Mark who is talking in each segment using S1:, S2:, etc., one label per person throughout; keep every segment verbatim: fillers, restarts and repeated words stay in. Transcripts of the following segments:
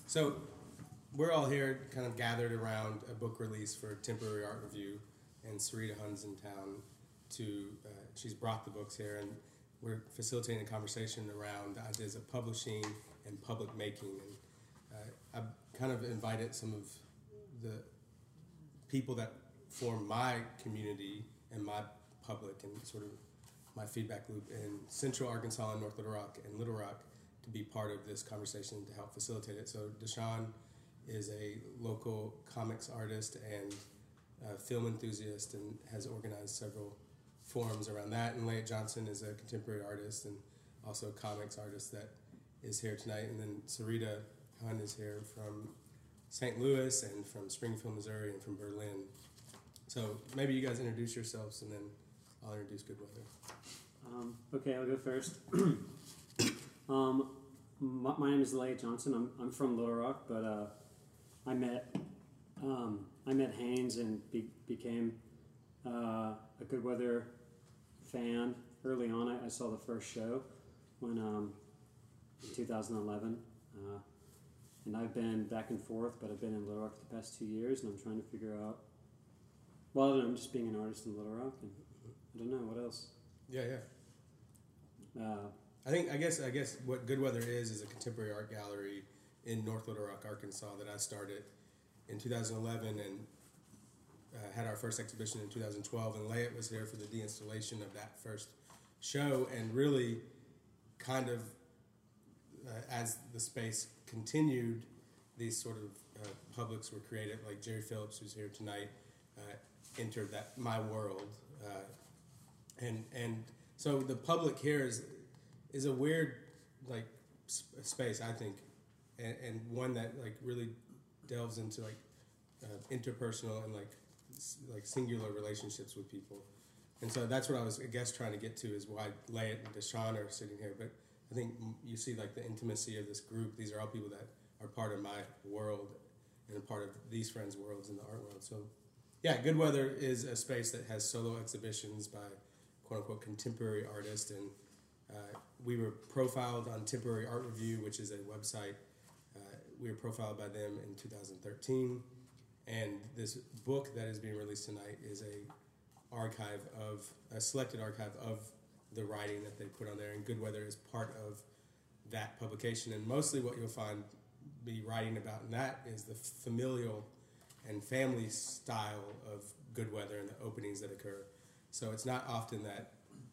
S1: So we're all here kind of gathered around a book release for Temporary Art Review, and Sarita Hunn's in town to, uh, she's brought the books here, and we're facilitating a conversation around the ideas of publishing and public making. And uh, I've kind of invited some of the people that form my community and my public and sort of my feedback loop in Central Arkansas and North Little Rock and Little Rock to be part of this conversation to help facilitate it. So Deshaun is a local comics artist and uh, film enthusiast and has organized several forums around that. And Leah Johnson is a contemporary artist and also a comics artist that is here tonight. And then Sarita Hunn is here from Saint Louis and from Springfield, Missouri, and from Berlin. So maybe you guys introduce yourselves and then I'll introduce Goodweather.
S2: Um, okay, I'll go first. um, my, my name is Leah Johnson. I'm I'm from Little Rock, but uh, I met um, I met Haynes and be, became uh, a Goodweather fan early on. I, I saw the first show when um, in two thousand eleven, uh, and I've been back and forth, but I've been in Little Rock the past two years, and I'm trying to figure out. Well, I don't know, I'm just being an artist in Little Rock, and I don't know what else.
S1: Yeah, yeah.
S2: Uh,
S1: I think I guess I guess what Goodweather is is a contemporary art gallery in North Little Rock, Arkansas that I started in two thousand eleven and uh, had our first exhibition in two thousand twelve. And Layet was here for the deinstallation of that first show, and really kind of uh, as the space continued, these sort of uh, publics were created. Like Jerry Phillips, who's here tonight, uh, entered that my world. Uh, And and so the public here is is a weird like sp- space, I think, and, and one that like really delves into like uh, interpersonal and like s- like singular relationships with people, and so that's what I was I guess trying to get to is why Layet and Deshaun are sitting here. But I think you see like the intimacy of this group. These are all people that are part of my world and a part of these friends' worlds in the art world. So yeah, Goodweather is a space that has solo exhibitions by quote-unquote contemporary artist, and uh, we were profiled on Temporary Art Review, which is a website. Uh, we were profiled by them in two thousand thirteen, and this book that is being released tonight is a archive of, a selected archive of the writing that they put on there, and Goodweather is part of that publication, and mostly what you'll find me writing about in that is the familial and family style of Goodweather and the openings that occur. So it's not often that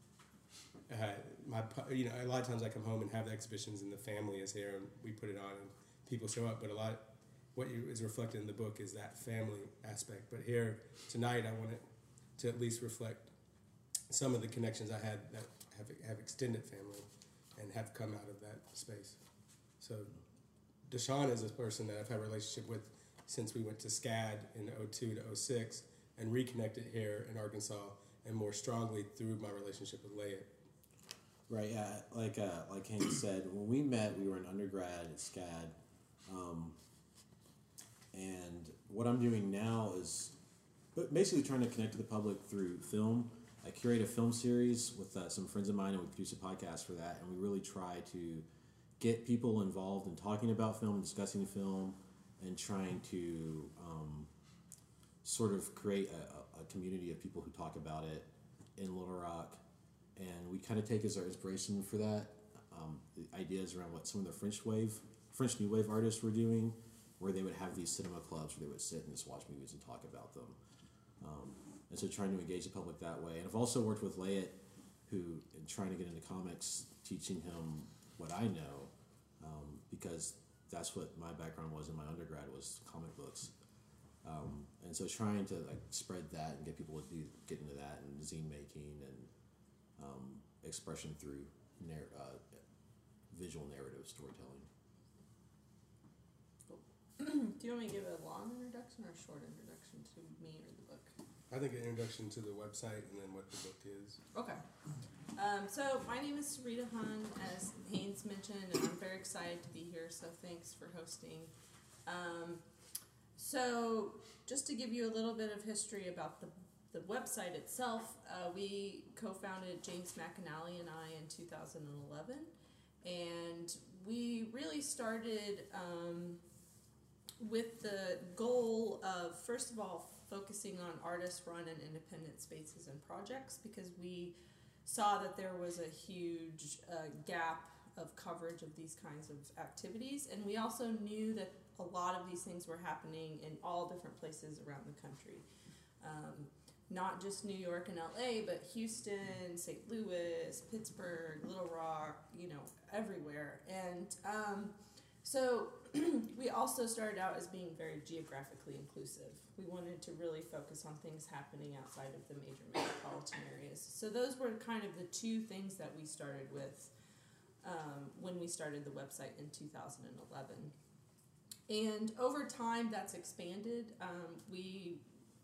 S1: uh, my you know a lot of times I come home and have the exhibitions and the family is here and we put it on and people show up. But a lot what you, is reflected in the book is that family aspect. But here tonight I wanted to at least reflect some of the connections I had that have have extended family and have come out of that space. So Deshaun is a person that I've had a relationship with since we went to SCAD in oh two to oh six and reconnected here in Arkansas, and more strongly through my relationship with Layet.
S3: Right, yeah. Like uh, like Hank said, when we met, we were in undergrad at SCAD. Um, and what I'm doing now is basically trying to connect to the public through film. I curate a film series with uh, some friends of mine, and we produce a podcast for that. And we really try to get people involved in talking about film, discussing film, and trying to um, sort of create a, a community of people who talk about it in Little Rock. And we kind of take as our inspiration for that um, the ideas around what some of the French wave, French New Wave artists were doing, where they would have these cinema clubs where they would sit and just watch movies and talk about them. Um, and so trying to engage the public that way. And I've also worked with Layet, who, in trying to get into comics, teaching him what I know, um, because that's what my background was in my undergrad, was comic books. Um, and so trying to like spread that and get people to do, get into that, and zine making and um, expression through narr- uh, visual narrative storytelling.
S4: Do you want me to give a long introduction or a short introduction to me or the book?
S1: I think an introduction to the website and then what the book is.
S4: Okay. Um, so my name is Sarita Hunn, as Haynes mentioned, and I'm very excited to be here, so thanks for hosting. Um, so just to give you a little bit of history about the, the website itself, uh, we co-founded James McAnally and I in two thousand eleven, and we really started... Um, with the goal of, first of all, focusing on artist-run and independent spaces and projects, because we saw that there was a huge uh, gap of coverage of these kinds of activities, and we also knew that a lot of these things were happening in all different places around the country. Um, not just New York and L A, but Houston, Saint Louis, Pittsburgh, Little Rock, you know, everywhere. And um, so we also started out as being very geographically inclusive. We wanted to really focus on things happening outside of the major metropolitan areas. So those were kind of the two things that we started with um, when we started the website in two thousand eleven. And over time, that's expanded. Um, we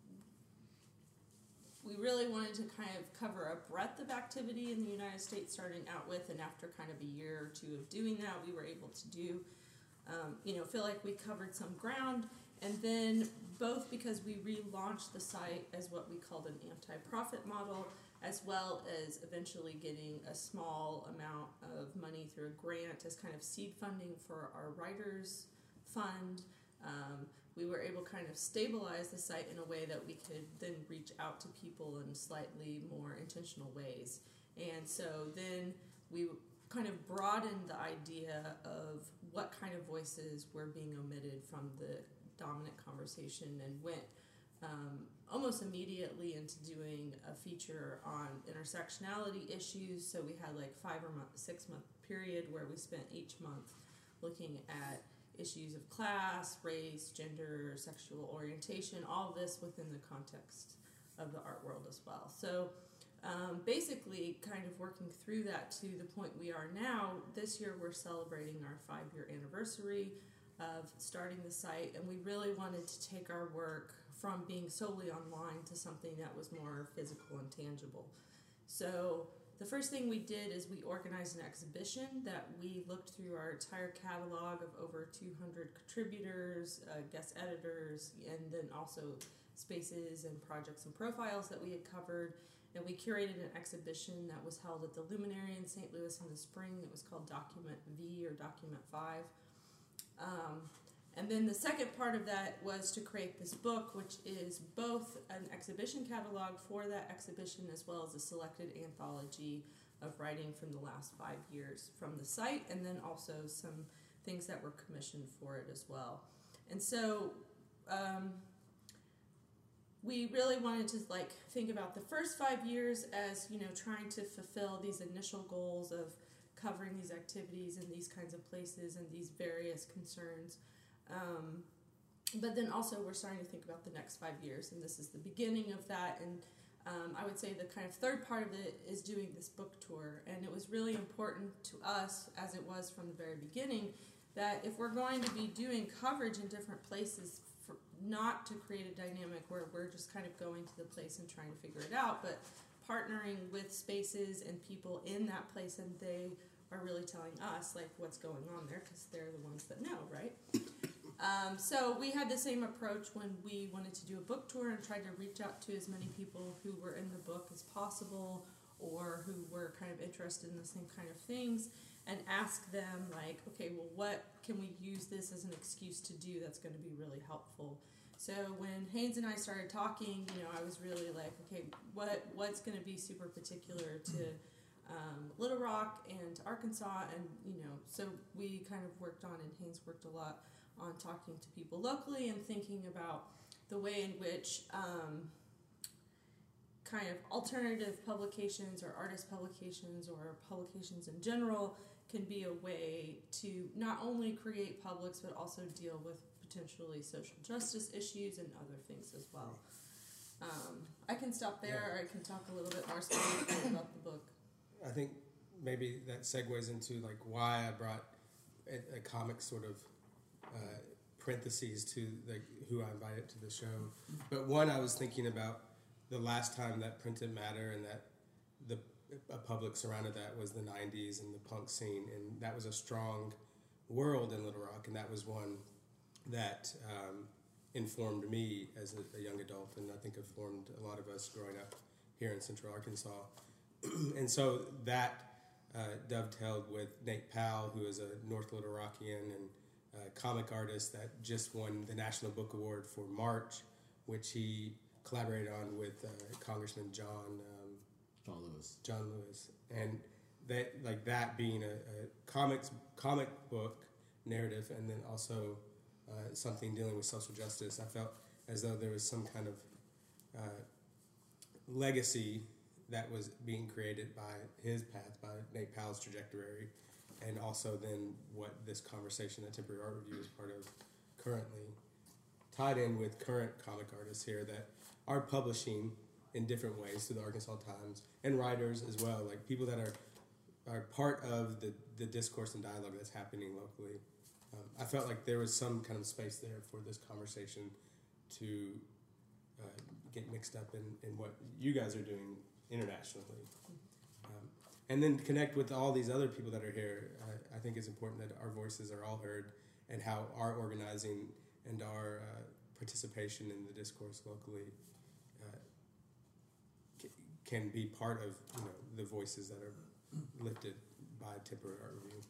S4: we really wanted to kind of cover a breadth of activity in the United States, starting out with, and after kind of a year or two of doing that, we were able to do, um, you know, feel like we covered some ground. And then both because we relaunched the site as what we called an anti-profit model, as well as eventually getting a small amount of money through a grant as kind of seed funding for our writers fund. Um, we were able to kind of stabilize the site in a way that we could then reach out to people in slightly more intentional ways. And so then we kind of broadened the idea of what kind of voices were being omitted from the dominant conversation, and went um, almost immediately into doing a feature on intersectionality issues. So we had like five or month, six month period where we spent each month looking at issues of class, race, gender, sexual orientation, all of this within the context of the art world as well. So um, basically kind of working through that to the point we are now. This year we're celebrating our five-year anniversary of starting the site, and we really wanted to take our work from being solely online to something that was more physical and tangible. So the first thing we did is we organized an exhibition that we looked through our entire catalog of over two hundred contributors, uh, guest editors, and then also spaces and projects and profiles that we had covered. And we curated an exhibition that was held at the Luminary in Saint Louis in the spring. It was called Document V or Document five. Um, and then the second part of that was to create this book, which is both an exhibition catalog for that exhibition as well as a selected anthology of writing from the last five years from the site, and then also some things that were commissioned for it as well. And so um, we really wanted to like think about the first five years as, you know, trying to fulfill these initial goals of covering these activities in these kinds of places and these various concerns. Um, but then also we're starting to think about the next five years, and this is the beginning of that. And um, I would say the kind of third part of it is doing this book tour. And it was really important to us, as it was from the very beginning, that if we're going to be doing coverage in different places, for, not to create a dynamic where we're just kind of going to the place and trying to figure it out, but partnering with spaces and people in that place, and they are really telling us like what's going on there, because they're the ones that know, right? Um, so we had the same approach when we wanted to do a book tour and tried to reach out to as many people who were in the book as possible, or who were kind of interested in the same kind of things, and ask them like, okay, well, what can we use this as an excuse to do that's going to be really helpful? So when Haynes and I started talking, you know, I was really like, okay, what what's going to be super particular to um, Little Rock and to Arkansas? And, you know, so we kind of worked on, and Haynes worked a lot on talking to people locally and thinking about the way in which um, kind of alternative publications or artist publications or publications in general can be a way to not only create publics but also deal with potentially social justice issues and other things as well. Um, I can stop there, yeah. Or I can talk a little bit more specifically about the book.
S1: I think maybe that segues into like why I brought a, a comic sort of uh, parentheses to the, who I invited to the show. But one, I was thinking about the last time that printed matter and that the a public surrounded that was the nineties and the punk scene, and that was a strong world in Little Rock, and that was one that um, informed me as a, a young adult, and I think informed a lot of us growing up here in Central Arkansas. And so that uh, dovetailed with Nate Powell, who is a North Little Rockian and a comic artist that just won the National Book Award for March, which he collaborated on with uh, Congressman John um,
S3: John Lewis.
S1: John Lewis, and that like that being a, a comics comic book narrative, and then also uh, something dealing with social justice. I felt as though there was some kind of uh, legacy that was being created by his path, by Nate Powell's trajectory, and also then what this conversation that Temporary Art Review is part of currently, tied in with current comic artists here that are publishing in different ways through the Arkansas Times, and writers as well, like people that are are part of the, the discourse and dialogue that's happening locally. Um, I felt like there was some kind of space there for this conversation to uh, get mixed up in, in what you guys are doing internationally. Um, and then connect with all these other people that are here. I, I think it's important that our voices are all heard, and how our organizing and our uh, participation in the discourse locally uh, c- can be part of, you know, the voices that are lifted by Temporary Art Review.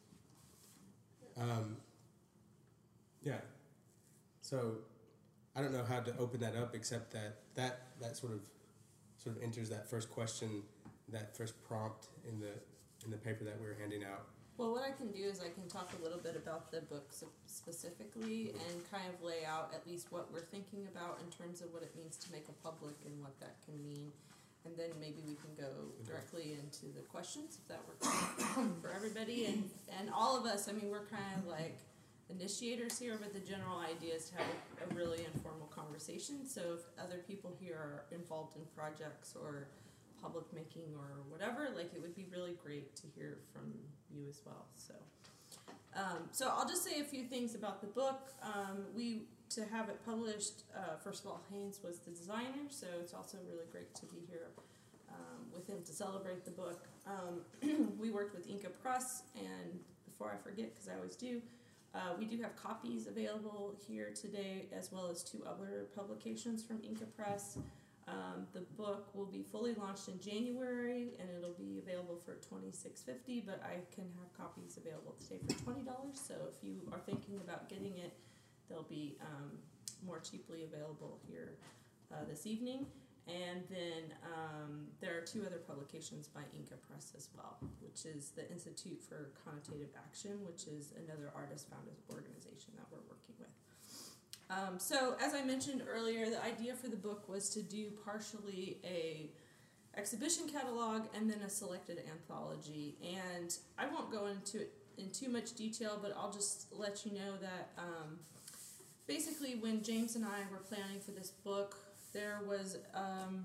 S1: Um, yeah. So I don't know how to open that up, except that that, that sort of sort of enters that first question, that first prompt in the in the paper that we were handing out.
S4: Well, what I can do is I can talk a little bit about the book specifically and kind of lay out at least what we're thinking about in terms of what it means to make a public and what that can mean. And then maybe we can go directly into the questions, if that works for everybody. And, and all of us, I mean, we're kind of like initiators here, but the general idea is to have a, a really informal conversation. So if other people here are involved in projects or public making or whatever, like it would be really great to hear from you as well. So, um, so I'll just say a few things about the book. Um, we to have it published. Uh, first of all, Haynes was the designer, so it's also really great to be here um, with him to celebrate the book. Um, we worked with Inca Press, and before I forget, because I always do, uh, we do have copies available here today, as well as two other publications from Inca Press. Um, the book will be fully launched in January, and it'll be available for twenty-six fifty. But I can have copies available today for twenty dollars. So if you are thinking about getting it, they'll be um, more cheaply available here uh, this evening. And then um, there are two other publications by Inca Press as well, which is the Institute for Connotative Action, which is another artist-founded organization that we're working with. Um, so as I mentioned earlier, the idea for the book was to do partially a exhibition catalog and then a selected anthology. And I won't go into it in too much detail, but I'll just let you know that um, basically when James and I were planning for this book, there was um,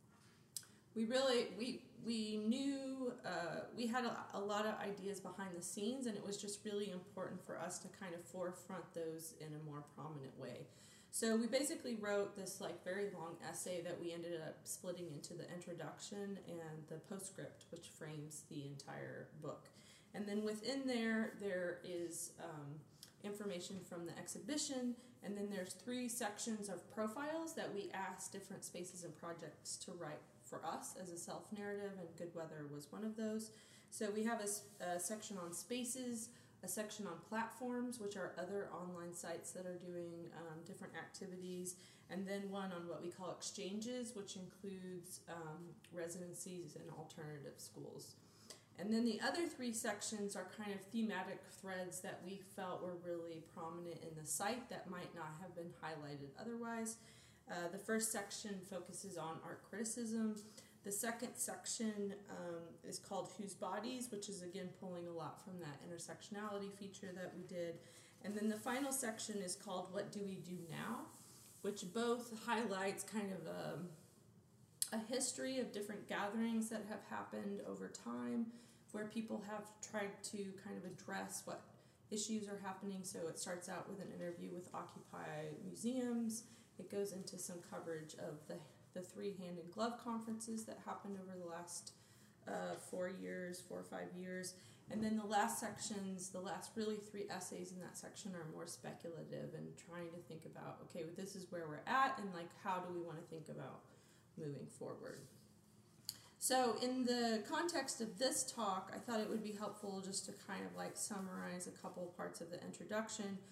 S4: we really we we knew uh, we had a, a lot of ideas behind the scenes, and it was just really important for us to kind of forefront those in a more prominent way. So we basically wrote this like very long essay that we ended up splitting into the introduction and the postscript, which frames the entire book. And then within there, there is um, information from the exhibition, and then there's three sections of profiles that we asked different spaces and projects to write for us as a self-narrative, and Good Weather was one of those. So we have a, a section on spaces, a section on platforms, which are other online sites that are doing um, different activities, and then one on what we call exchanges, which includes um, residencies and alternative schools. And then the other three sections are kind of thematic threads that we felt were really prominent in the site that might not have been highlighted otherwise. Uh, the first section focuses on art criticism. The second section um, is called Whose Bodies, which is again pulling a lot from that intersectionality feature that we did. And then the final section is called What Do We Do Now, which both highlights kind of a, a history of different gatherings that have happened over time, where people have tried to kind of address what issues are happening. So it starts out with an interview with Occupy Museums. It goes into some coverage of the, the three Hand in Glove conferences that happened over the last uh, four years, four or five years. And then the last sections, the last really three essays in that section are more speculative and trying to think about, okay, well, this is where we're at, and like, how do we want to think about moving forward? So in the context of this talk, I thought it would be helpful just to kind of like summarize a couple parts of the introduction.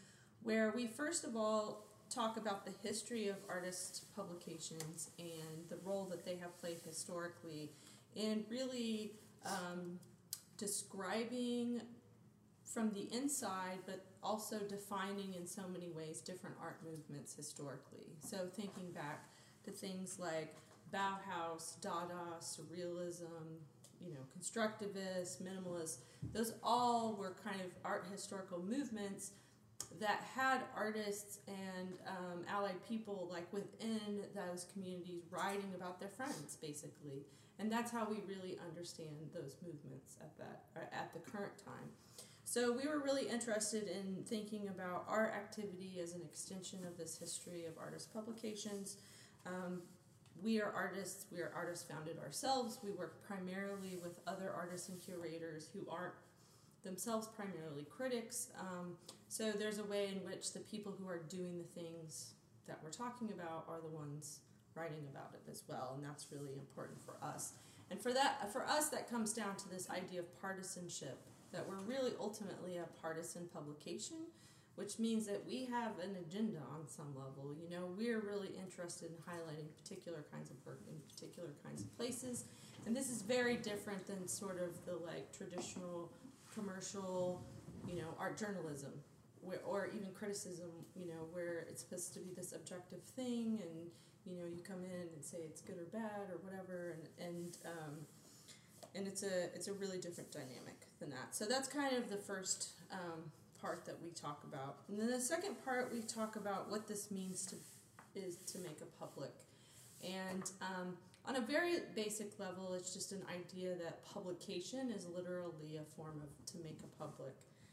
S4: where we first of all talk about the history of artist publications and the role that they have played historically in really um, describing from the inside, but also defining in so many ways different art movements historically. So thinking back to things like Bauhaus, Dada, Surrealism, you know, Constructivist, Minimalist, those all were kind of art historical movements that had artists and um, allied people like within those communities writing about their friends, basically. And that's how we really understand those movements at that at the current time. So we were really interested in thinking about our activity as an extension of this history of artist publications. Um, we are artists, we are artists founded ourselves. We work primarily with other artists and curators who aren't themselves primarily critics. Um, so there's a way in which the people who are doing the things that we're talking about are the ones writing about it as well, and that's really important for us. And for that, for us, that comes down to this idea of partisanship, that we're really ultimately a partisan publication, which means that we have an agenda on some level. You know, we're really interested in highlighting particular kinds of work in particular kinds of places, and this is very different than sort of the like traditional commercial, you know, art journalism, where, or even criticism, you know, where it's supposed to be this objective thing, and you know, you come in and say it's good or bad or whatever, and and um, and it's a it's a really different dynamic than that. So that's kind of the first um, part that we talk about, and then the second part we talk about what this means to is to make a public, and um, on a very basic level, it's just an idea that publication is literally a form of to make a public.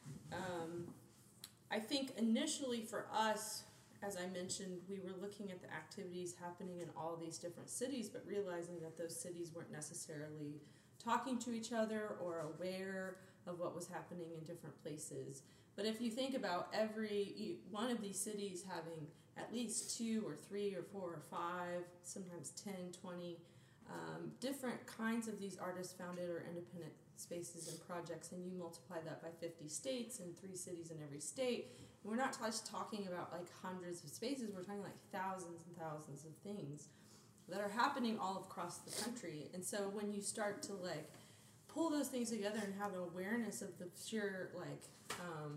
S4: Um, I think initially for us, as I mentioned, we were looking at the activities happening in all these different cities, but realizing that those cities weren't necessarily talking to each other or aware of what was happening in different places. But if you think about every one of these cities having at least two or three or four or five, sometimes ten, twenty um, different kinds of these artist-founded or independent spaces and projects, and you multiply that by fifty states and three cities in every state, and we're not just talking about like hundreds of spaces, we're talking like thousands and thousands of things that are happening all across the country. And so when you start to like pull those things together and have an awareness of the sheer like um,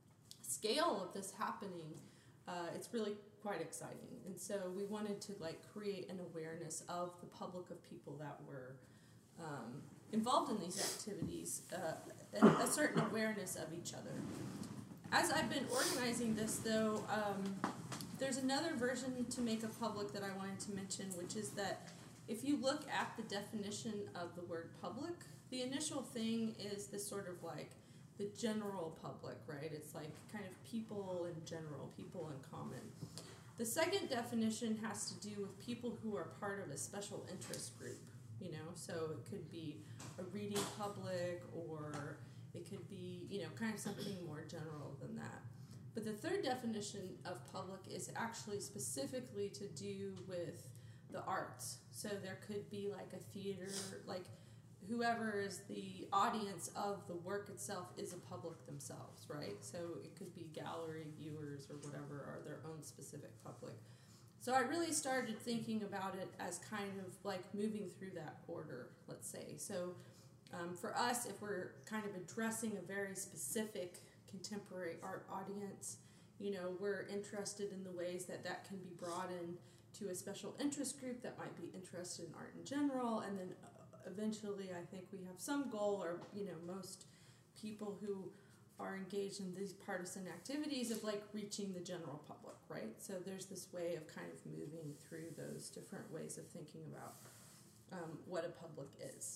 S4: scale of this happening, uh, it's really quite exciting. And so we wanted to like create an awareness of the public of people that were um, involved in these activities, uh, and a certain awareness of each other. As I've been organizing this, though, um, there's another version to make a public that I wanted to mention, which is that if you look at the definition of the word public, the initial thing is this sort of like the general public, right? It's like kind of people in general, people in common. The second definition has to do with people who are part of a special interest group, you know, so it could be a reading public, or it could be, you know, kind of something more general than that. But the third definition of public is actually specifically to do with the arts. So there could be like a theater, like whoever is the audience of the work itself is a public themselves, right? So it could be gallery viewers or whatever, or their own specific public. So I really started thinking about it as kind of like moving through that order, let's say. So um, for us, if we're kind of addressing a very specific contemporary art audience, you know, we're interested in the ways that that can be broadened to a special interest group that might be interested in art in general, and then eventually I think we have some goal, or, you know, most people who are engaged in these partisan activities of like reaching the general public, right? So there's this way of kind of moving through those different ways of thinking about um, what a public is.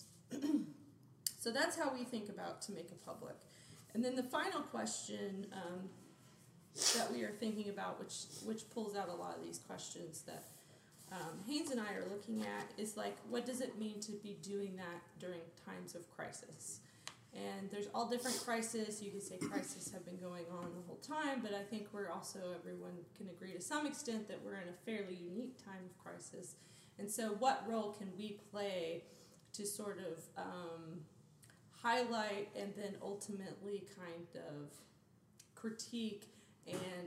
S4: So that's how we think about to make a public. And then the final question um, that we are thinking about, which which pulls out a lot of these questions that um, Haynes and I are looking at, is like, what does it mean to be doing that during times of crisis? And there's all different crises. You could say crises have been going on the whole time, but I think we're also, everyone can agree to some extent that we're in a fairly unique time of crisis. And so what role can we play to sort of um, highlight and then ultimately kind of critique and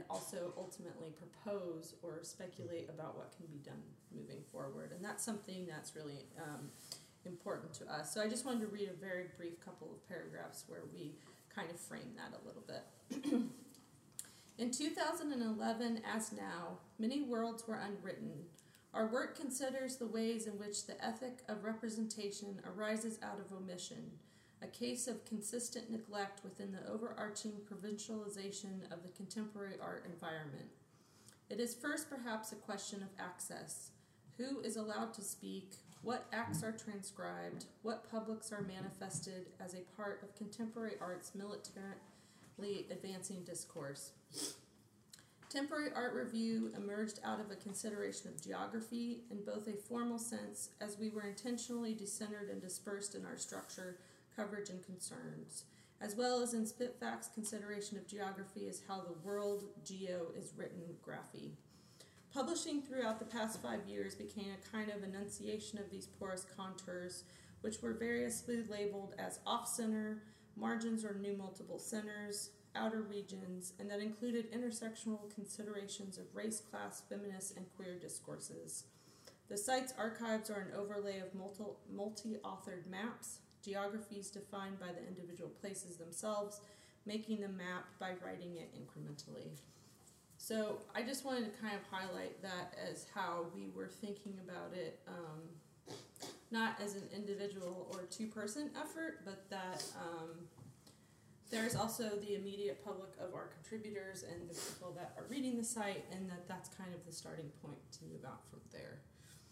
S4: also ultimately propose or speculate about what can be done moving forward. And that's something that's really um, important to us. So I just wanted to read a very brief couple of paragraphs where we kind of frame that a little bit. In two thousand eleven, as now, many worlds were unwritten. Our work considers the ways in which the ethic of representation arises out of omission, a case of consistent neglect within the overarching provincialization of the contemporary art environment. It is first perhaps a question of access. Who is allowed to speak? What acts are transcribed? What publics are manifested as a part of contemporary art's militarily advancing discourse? Temporary Art Review emerged out of a consideration of geography in both a formal sense, as we were intentionally decentered and dispersed in our structure, coverage, and concerns, as well as in Spitfac's consideration of geography as how the world geo is written graphy. Publishing throughout the past five years became a kind of enunciation of these porous contours, which were variously labeled as off-center, margins or new multiple centers, outer regions, and that included intersectional considerations of race, class, feminist, and queer discourses. The site's archives are an overlay of multi- multi-authored maps, geographies defined by the individual places themselves, making the map by writing it incrementally. So I just wanted to kind of highlight that as how we were thinking about it, um, not as an individual or two-person effort, but that um, there's also the immediate public of our contributors and the people that are reading the site, and that that's kind of the starting point to move out from there.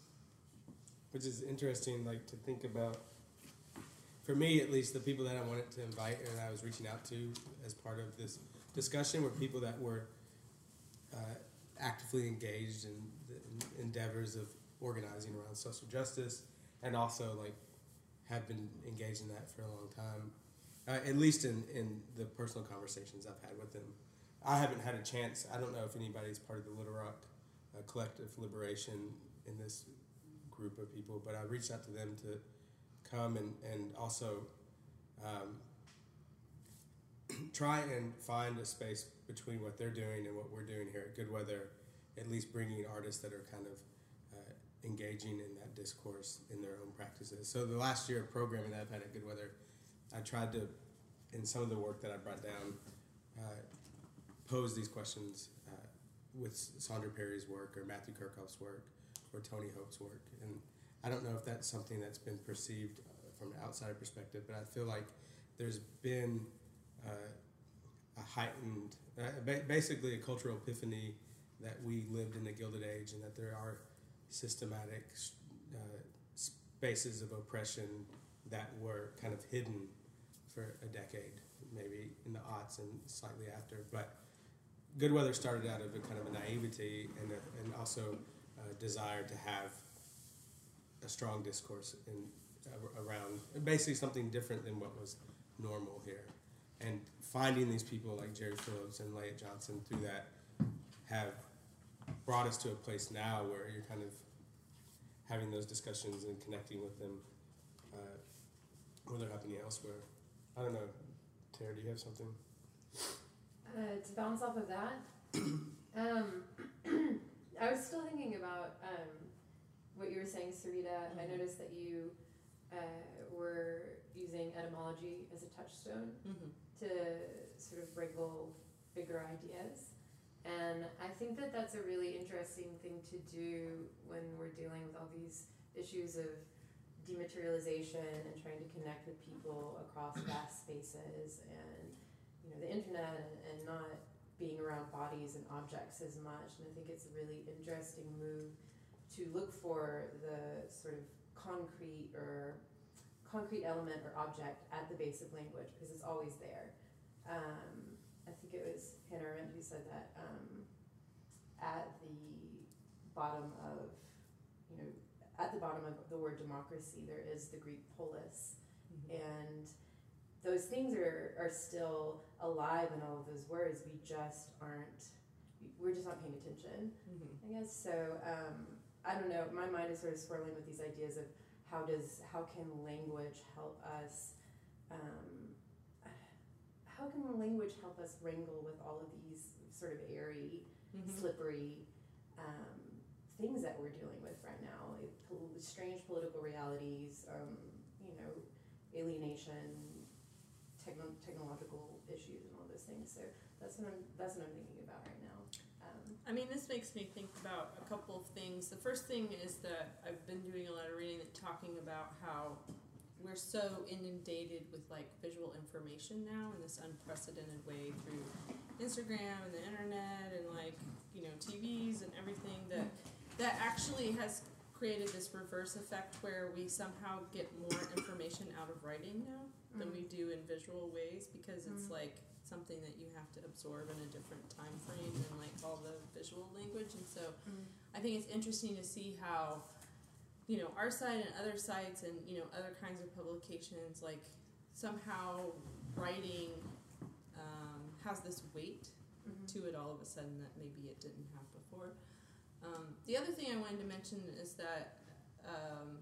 S1: Which is interesting, like, to think about, for me at least, the people that I wanted to invite and I was reaching out to as part of this discussion were people that were uh, actively engaged in the endeavors of organizing around social justice, and also, like, have been engaged in that for a long time. Uh, at least in, in the personal conversations I've had with them. I haven't had a chance, I don't know if anybody's part of the Little Rock uh, Collective Liberation in this group of people, but I reached out to them to come and, and also um, try and find a space between what they're doing and what we're doing here at Good Weather, at least bringing artists that are kind of uh, engaging in that discourse in their own practices. So the last year of programming that I've had at Good Weather, I tried to, in some of the work that I brought down, uh, pose these questions uh, with Sandra Perry's work or Matthew Kirchhoff's work or Tony Hope's work. And I don't know if that's something that's been perceived uh, from an outsider perspective, but I feel like there's been uh, a heightened, uh, ba- basically a cultural epiphany that we lived in the Gilded Age and that there are systematic uh, spaces of oppression that were kind of hidden for a decade, maybe in the aughts and slightly after. But Good Weather started out of a kind of a naivety and, a, and also a desire to have a strong discourse in, uh, around basically something different than what was normal here. And finding these people like Jerry Phillips and Leia Johnson through that have brought us to a place now where you're kind of having those discussions and connecting with them uh, where they're happening elsewhere. I don't know, Tara, do you have something?
S5: Uh, to bounce off of that, um, I was still thinking about um, what you were saying, Sarita. Mm-hmm. I noticed that you uh, were using etymology as a touchstone mm-hmm. to sort of wrangle bigger ideas. And I think that that's a really interesting thing to do when we're dealing with all these issues of dematerialization and trying to connect with people across vast spaces and, you know, the internet and, and not being around bodies and objects as much. And I think it's a really interesting move to look for the sort of concrete or concrete element or object at the base of language, because it's always there. Um, I think it was Hannah Arendt who said that um, at the bottom of, you know, at the bottom of the word democracy, there is the Greek polis. Mm-hmm. And those things are, are still alive in all of those words. We just aren't, we're just not paying attention, mm-hmm. I guess. So, um, I don't know, my mind is sort of swirling with these ideas of how does, how can language help us, um, how can language help us wrangle with all of these sort of airy
S4: Mhm.
S5: slippery um, things that we're dealing with right now. It, pol- strange political realities, um, you know, alienation, techno- technological issues, and all those things. So that's what I'm that's what I'm thinking about right now. Um,
S4: I mean, this makes me think about a couple of things. The first thing is that I've been doing a lot of reading that talking about how we're so inundated with like visual information now in this unprecedented way through Instagram and the internet and like, you know, T Vs and everything that that actually has created this reverse effect where we somehow get more information out of writing now than we do in visual ways because it's
S5: Mm.
S4: like something that you have to absorb in a different time frame than like all the visual language. And so I think it's interesting to see how, you know, our site and other sites and, you know, other kinds of publications, like somehow writing um, has this weight
S5: Mhm.
S4: to it all of a sudden that maybe it didn't have before. Um, the other thing I wanted to mention is that, um,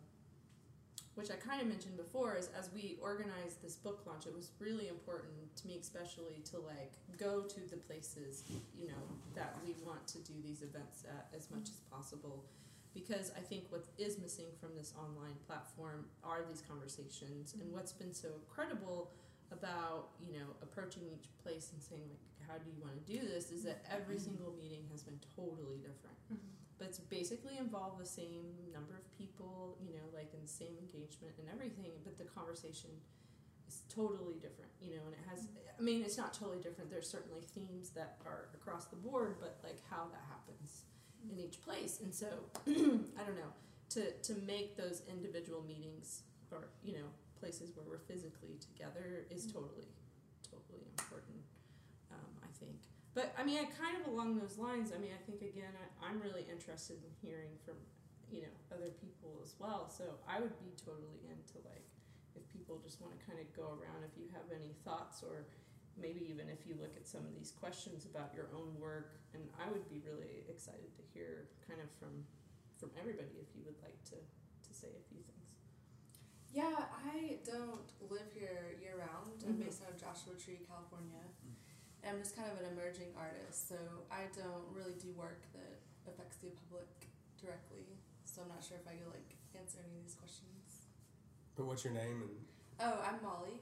S4: which I kind of mentioned before, is as we organized this book launch, it was really important to me especially to like go to the places, you know, that we want to do these events at as much as possible. Because I think what is missing from this online platform are these conversations. And what's been so incredible about, you know, approaching each place and saying, like, how do you want to do this, is that every single meeting has been totally different.
S5: Mhm.
S4: But it's basically involved the same number of people, you know, like in the same engagement and everything, but the conversation is totally different, you know, and it has, I mean, it's not totally different. There's certainly themes that are across the board, but like how that happens in each place. And so, I don't know, to, to make those individual meetings or, you know, places where we're physically together is totally, totally important, um, I think. But, I mean, I kind of along those lines, I mean, I think, again, I, I'm really interested in hearing from, you know, other people as well. So I would be totally into, like, if people just want to kind of go around, if you have any thoughts, or maybe even if you look at some of these questions about your own work, and I would be really excited to hear kind of from from everybody if you would like to, to say a few things.
S6: Yeah, I don't live here year round. I'm
S4: Mhm.
S6: based out of Joshua Tree, California. And I'm just kind of an emerging artist, so I don't really do work that affects the public directly. So I'm not sure if I could like answer any of these questions.
S1: But what's your name? And
S6: Oh, I'm Molly.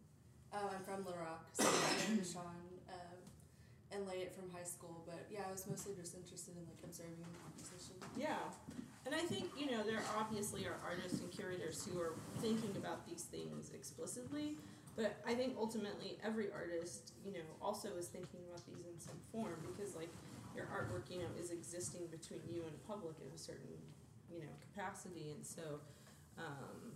S6: Oh, I'm from Little Rock, so I know Deshaun um, and Layett from high school. But yeah, I was mostly just interested in like observing the conversation.
S4: Yeah, and I think, you know, there obviously are artists and curators who are thinking about these things explicitly, but I think ultimately every artist, you know, also is thinking about these in some form, because like your artwork, you know, is existing between you and the public in a certain, you know, capacity, and so um,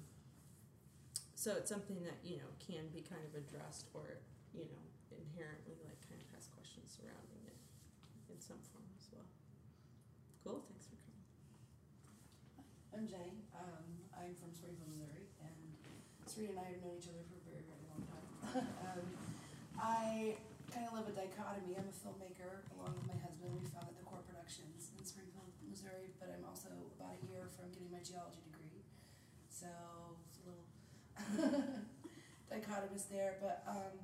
S4: so it's something that, you know, can be kind of addressed, or, you know, inherently like kind of has questions surrounding it in some form as well. Cool, thanks for coming.
S7: I'm Jenny. Um, I'm from Springfield, Missouri, and Sarita and I have known each other for a very, very long time. um, I kind of live a dichotomy. I'm a filmmaker along with my husband. We founded the Core Productions in Springfield, Missouri, but I'm also about a year from getting my geology degree. So it's a little dichotomous there, but um,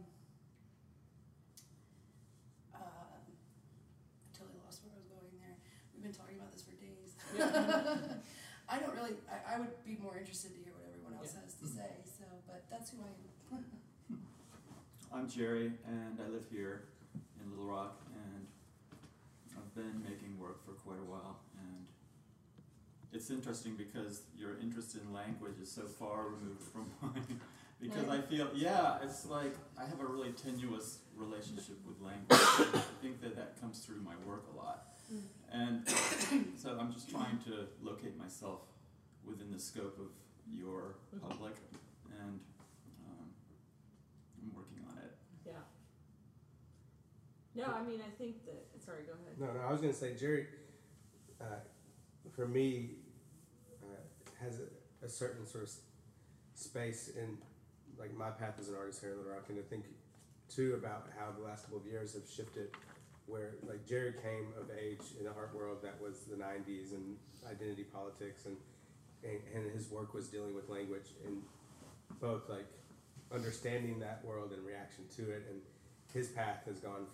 S7: uh, I totally lost where I was going there. We've been talking about this for days. I don't really, I, I would be more interested to hear what everyone else
S4: Yeah.
S7: has to say, so, but that's who I am.
S8: I'm Jerry, and I live here in Little Rock, and I've been making work for quite a while, and it's interesting because your interest in language is so far removed from mine, because I feel, yeah, it's like I have a really tenuous relationship with language. I think that that comes through my work a lot. And so I'm just trying to locate myself within the scope of your public, and um, I'm working on it.
S4: Yeah. No, I mean, I think that, sorry, go ahead.
S1: no, no, I was going to say, Jerry, uh, for me, uh, has a, a certain sort of s- space in, like, my path as an artist here in Little Rock, and to think, too, about how the last couple of years have shifted, where, like, Jerry came of age in the art world that was the nineties and identity politics, and, and, and his work was dealing with language, and both, like, understanding that world and reaction to it, and his path has gone from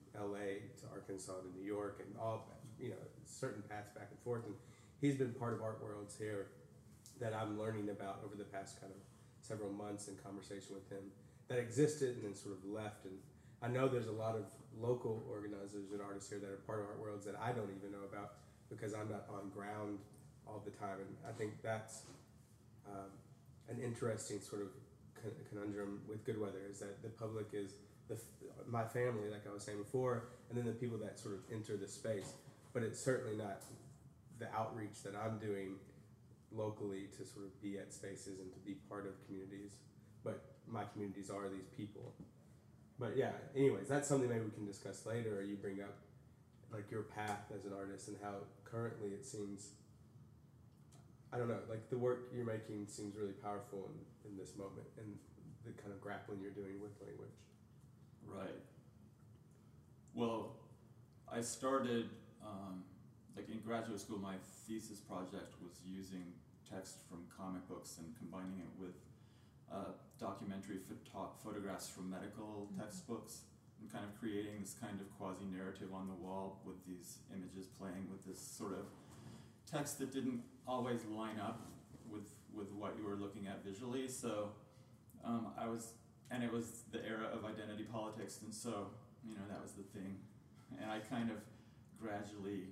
S1: L A to Arkansas to New York and all, you know, certain paths back and forth. And he's been part of Art Worlds here that I'm learning about over the past kind of several months in conversation with him that existed and then sort of left. And I know there's a lot of local organizers and artists here that are part of Art Worlds that I don't even know about because I'm not on ground all the time. And I think that's um, an interesting sort of conundrum with Goodweather, is that the public is the my family, like I was saying before, and then the people that sort of enter the space. But it's certainly not the outreach that I'm doing locally to sort of be at spaces and to be part of communities. But my communities are these people. But yeah, anyways, that's something maybe we can discuss later, or you bring up like your path as an artist and how currently it seems, I don't know, like the work you're making seems really powerful in, in this moment and the kind of grappling you're doing with language.
S8: Right. Well, I started, um, like in graduate school, my thesis project was using text from comic books and combining it with uh, documentary photo- photographs from medical mm-hmm. textbooks, and kind of creating this kind of quasi-narrative on the wall with these images playing with this sort of text that didn't always line up with with what you were looking at visually. So um, I was, and it was the era of identity politics, and so, you know, that was the thing. And I kind of gradually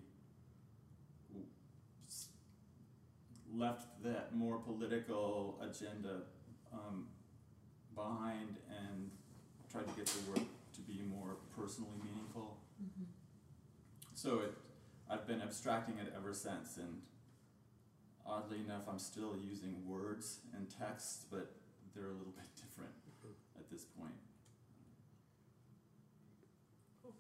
S8: left that more political agenda um, behind and tried to get the work to be more personally meaningful.
S4: Mm-hmm.
S8: So it, I've been abstracting it ever since, and oddly enough, I'm still using words and text, but they're a little bit different at this point.
S4: Cool.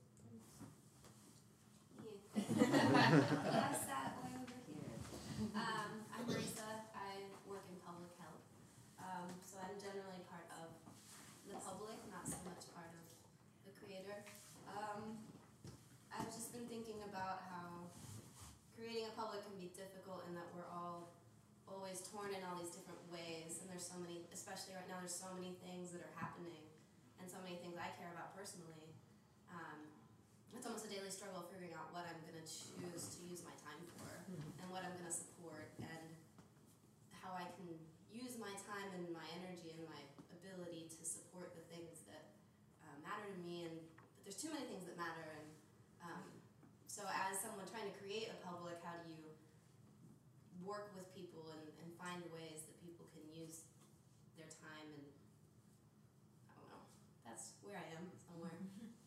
S9: I sat way over here. Um, I'm Marisa. I work in public health. Um, so I'm generally part of the public, not so much part of the creator. Um, I've just been thinking about how creating a public can be difficult in that we're all always torn in all these different ways, and there's so many, especially right now, there's so many things that are happening and so many things I care about personally. Um, it's almost a daily struggle figuring out what I'm going to choose to use my time for mm-hmm. and what I'm going to support and how I can use my time and my energy and my ability to support the things that uh, matter to me. And but there's too many things that matter, and um, so as someone trying to create a public, how do you work with people and, and find ways that people can use their time? And I don't know, that's where I am somewhere.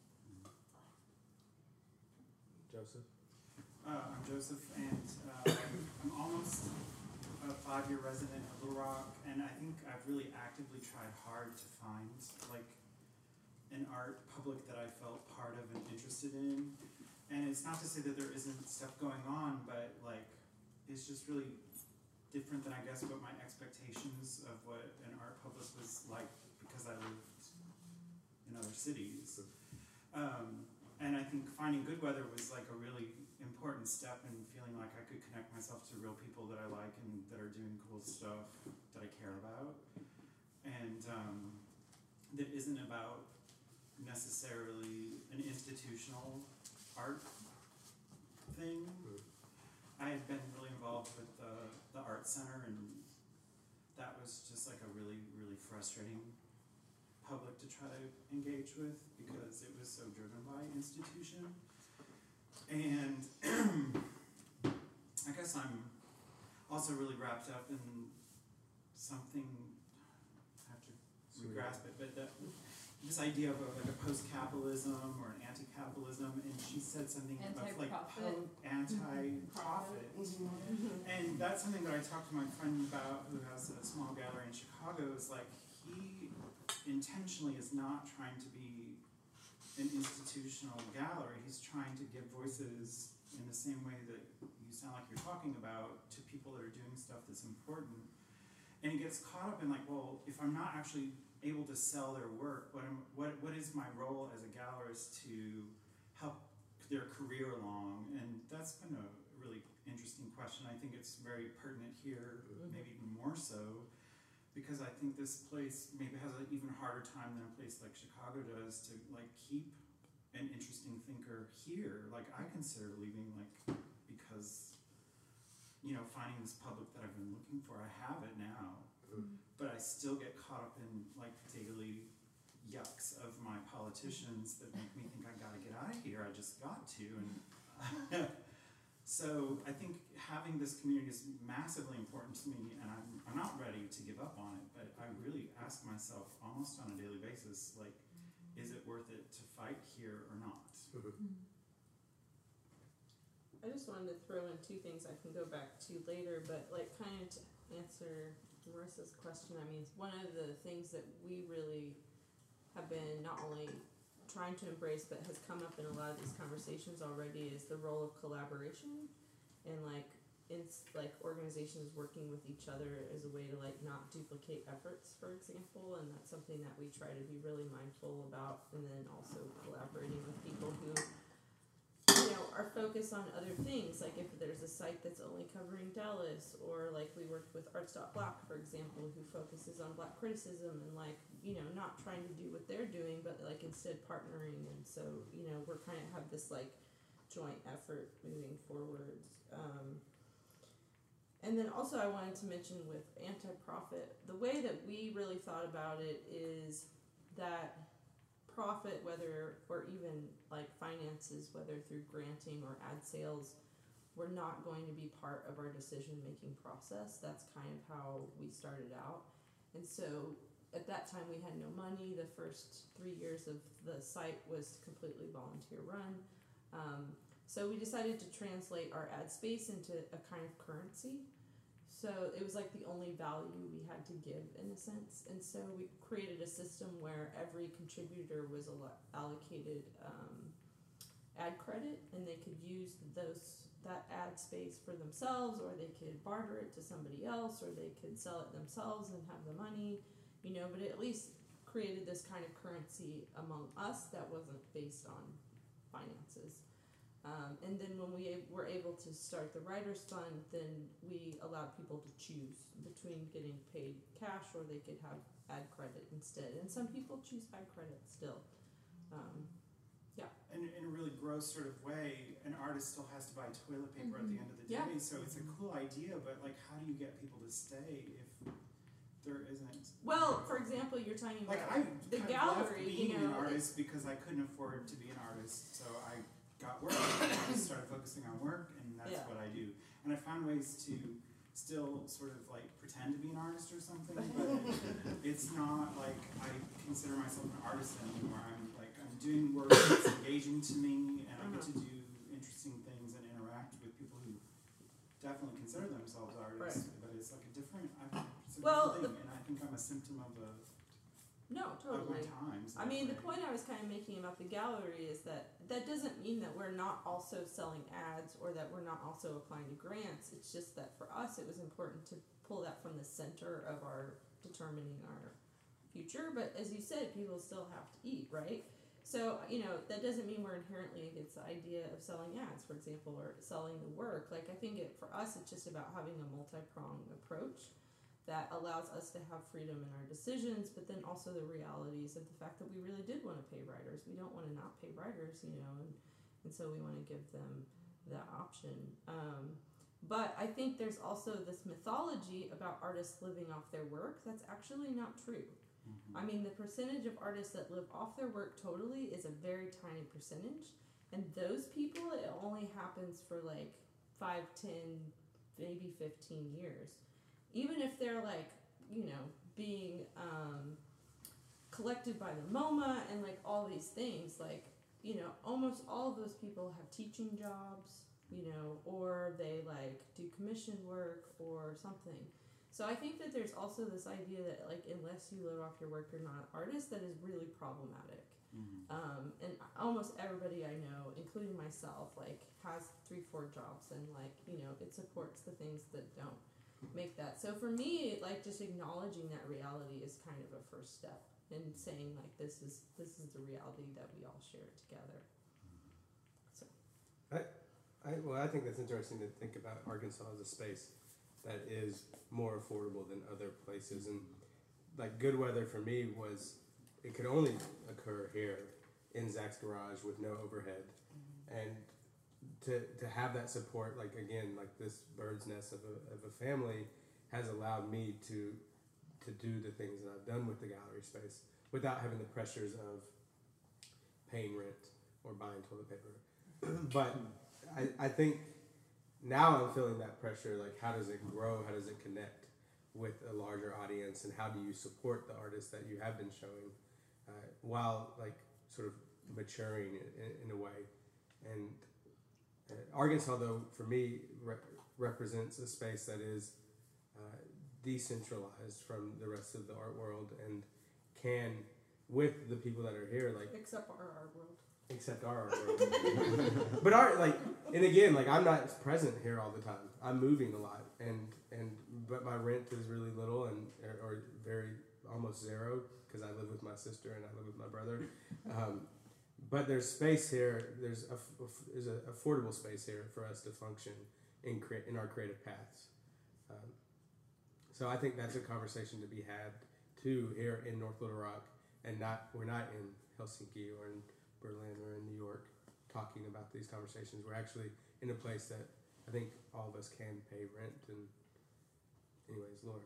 S1: Joseph?
S10: Uh, I'm Joseph, and uh, I'm almost a five-year resident of Little Rock, and I think I've really actively tried hard to find like an art public that I felt part of and interested in. And it's not to say that there isn't stuff going on, but like it's just really different than I guess what my expectations of what an art public was like because I lived in other cities. Um, and I think finding Goodweather was like a really important step in feeling like I could connect myself to real people that I like and that are doing cool stuff that I care about. And um, that isn't about necessarily an institutional art thing. I had been really involved with the, the art center, and that was just like a really, really frustrating public to try to engage with because it was so driven by institution. And I guess I'm also really wrapped up in something, I have to grasp it, but that, this idea of a, like a post-capitalism or an anti-capitalism, and she said something about like po- anti-profit. Mm-hmm. And that's something that I talked to my friend about who has a small gallery in Chicago, is like he intentionally is not trying to be an institutional gallery. He's trying to give voices in the same way that you sound like you're talking about to people that are doing stuff that's important. And he gets caught up in like, well, if I'm not actually able to sell their work, what am, what what is my role as a gallerist to help their career along? And that's been a really interesting question. I think it's very pertinent here, maybe even more so, because I think this place maybe has an even harder time than a place like Chicago does to like keep an interesting thinker here. Like I consider leaving, like because you know finding this public that I've been looking for. I have it now,
S1: Mm-hmm.
S10: but I still get caught up in like daily yucks of my politicians that make me think I gotta get out of here. I just got to, and so I think having this community is massively important to me, and I'm I'm not ready to give up on it. But I really ask myself almost on a daily basis, like, is it worth it to fight here or not?
S4: I just wanted to throw in two things I can go back to later, but like kind of to answer Marissa's question. I mean, one of the things that we really have been not only trying to embrace but has come up in a lot of these conversations already is the role of collaboration and like in like organizations working with each other as a way to like not duplicate efforts, for example, and that's something that we try to be really mindful about, and then also collaborating with people who you know are focused on other things, like if there's a site that's only covering Dallas, or like we worked with Arts dot Black, for example, who focuses on Black criticism, and like you know not trying to do what they're doing but like instead partnering, and so you know we're kind of have this like joint effort moving forwards. Um, and then also I wanted to mention with anti-profit, the way that we really thought about it is that profit, whether or even like finances, whether through granting or ad sales, were not going to be part of our decision making process. That's kind of how we started out. And so at that time we had no money. The first three years of the site was completely volunteer run. Um, so we decided to translate our ad space into a kind of currency. So it was like the only value we had to give in a sense. And so we created a system where every contributor was allocated um, ad credit, and they could use those that ad space for themselves, or they could barter it to somebody else, or they could sell it themselves and have the money, you know, but it at least created this kind of currency among us that wasn't based on finances. Um, and then when we were able to start the Writers Fund, then we allowed people to choose between getting paid cash or they could have ad credit instead. And some people choose ad credit still. Um, yeah.
S10: And in a really gross sort of way, an artist still has to buy toilet paper
S4: Mm-hmm.
S10: at the end of the day.
S4: Yeah.
S10: So it's a cool idea, but like, how do you get people to stay if there isn't?
S4: Well, for example, you're talking
S10: Like
S4: about
S10: I
S4: the
S10: kind of
S4: gallery,
S10: left being
S4: you know.
S10: an artist because I couldn't afford to be an artist, so I got work. I just started focusing on work, and that's
S4: Yeah.
S10: what I do. And I found ways to still sort of like pretend to be an artist or something, but it's not like I consider myself an artist anymore. I'm like I'm doing work that's engaging to me, and I get to do interesting things and interact with people who definitely consider themselves artists, but it's like a different, I, it's a
S4: Well,
S10: different thing, and I think I'm a symptom of a
S4: No,
S10: of my
S4: totally.
S10: times.
S4: I mean, the
S10: that way.
S4: point I was kind of making about the gallery is that that doesn't mean that we're not also selling ads or that we're not also applying to grants. It's just that for us, it was important to pull that from the center of our determining our future. But as you said, people still have to eat, right? So, you know, that doesn't mean we're inherently against the idea of selling ads, for example, or selling the work. Like, I think it, for us, it's just about having a multi-pronged approach that allows us to have freedom in our decisions, but then also the realities of the fact that we really did want to pay writers. We don't want to not pay writers, you know, and, and so we want to give them that option. Um, but I think there's also this mythology about artists living off their work that's actually not true.
S10: Mhm.
S4: I mean, the percentage of artists that live off their work totally is a very tiny percentage, and those people, it only happens for like five, ten, maybe fifteen years. Even if they're like, you know, being um, collected by the MoMA and like all these things, like, you know, almost all of those people have teaching jobs, you know, or they like do commission work or something. So I think that there's also this idea that like unless you live off your work, you're not an artist. That is really problematic.
S10: Mhm.
S4: Um, and almost everybody I know, including myself, like has three, four jobs, and like, you know, it supports the things that don't make that. So for me, like just acknowledging that reality is kind of a first step in saying like this is this is the reality that we all share together. So
S1: I, well, I think that's interesting to think about Arkansas as a space that is more affordable than other places. And like good weather for me was, it could only occur here in Zach's garage with no overhead, and to to have that support, like again, like this bird's nest of a of a family, has allowed me to to do the things that I've done with the gallery space without having the pressures of paying rent or buying toilet paper. But I, I think now I'm feeling that pressure, like how does it grow, how does it connect with a larger audience, and how do you support the artists that you have been showing uh, while like sort of maturing in, in a way. And uh, Arkansas, though, for me, re- represents a space that is uh, decentralized from the rest of the art world, and can, with the people that are here, like
S4: Except our art world.
S1: except our art world. But art, like, and again, like I'm not present here all the time. I'm moving a lot, and and but my rent is really little, and or, or very almost zero, because I live with my sister and I live with my brother. Um, but there's space here. There's a there's an affordable space here for us to function in cre- in our creative paths. Um, so I think that's a conversation to be had too here in North Little Rock, and not we're not in Helsinki or in Berlin or in New York talking about these conversations. We're actually in a place that I think all of us can pay rent. And anyways, Laura,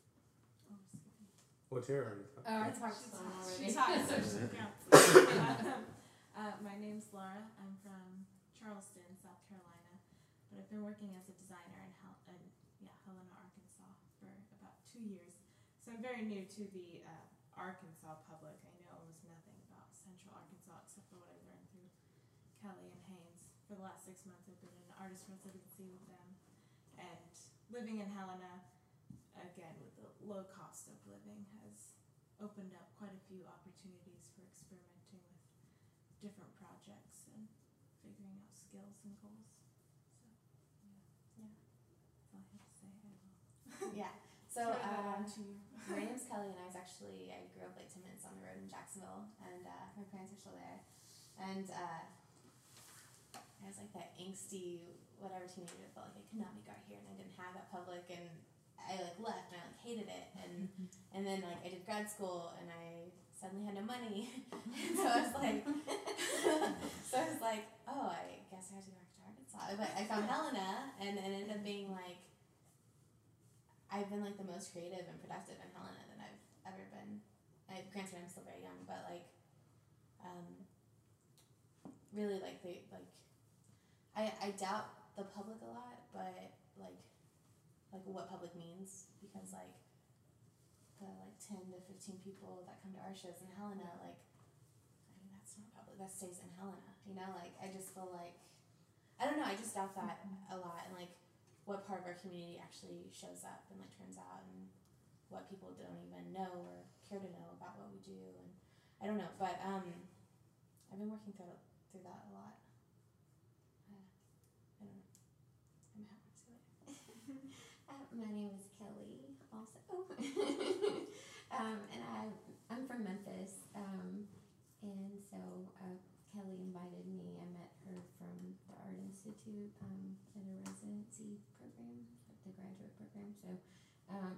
S1: what's your already thought?
S5: Oh, I talked to someone already.
S11: She talks, so she counts. uh, my name's Laura. I'm from Charleston, South Carolina, but I've been working as a designer in, Hel- in yeah, Helena, Arkansas for about two years. So I'm very new to the uh, Arkansas public. I know almost nothing about Central Arkansas except for what I learned through Kelly and Haynes. For the last six months, I've been in an artist residency with them, and living in Helena, again with the low cost of living, has opened up quite a few opportunities for experimenting with different projects and figuring out skills and goals. So, yeah, yeah, that's all I have to say. I will.
S9: Yeah. So,
S11: Turn that
S9: uh,
S11: on to you.
S9: my name's Kelly, and I was actually, I grew up like ten minutes on the road in Jacksonville, and uh, my parents are still there. And uh, I was like that angsty, whatever teenager that felt like I could not make art here, and I didn't have that public, and I like left, and I like hated it. And and then like I did grad school, and I suddenly had no money. So I was like, so I was like, oh, I guess I have to go back to Arkansas. But I found Helena, and, and it ended up being like, I've been like the most creative and productive in Helena than I've ever been. I, granted, I'm still very young, but like, um, really like the like, I I doubt the public a lot, but like, like what public means, because like, the like ten to fifteen people that come to our shows in Helena, like, I mean that's not public. That stays in Helena, you know. Like I just feel like, I don't know. I just doubt that a lot, and like, what part of our community actually shows up and like turns out, and what people don't even know or care to know about what we do, and I don't know, but um, I've been working through through that a lot. Uh, I don't know. I'm happy to say it.
S12: uh, my name is Kelly, also, um, and I I'm from Memphis, um, and so uh, Kelly invited me. I met her from the Art Institute um, at a residency program, the graduate program. So um,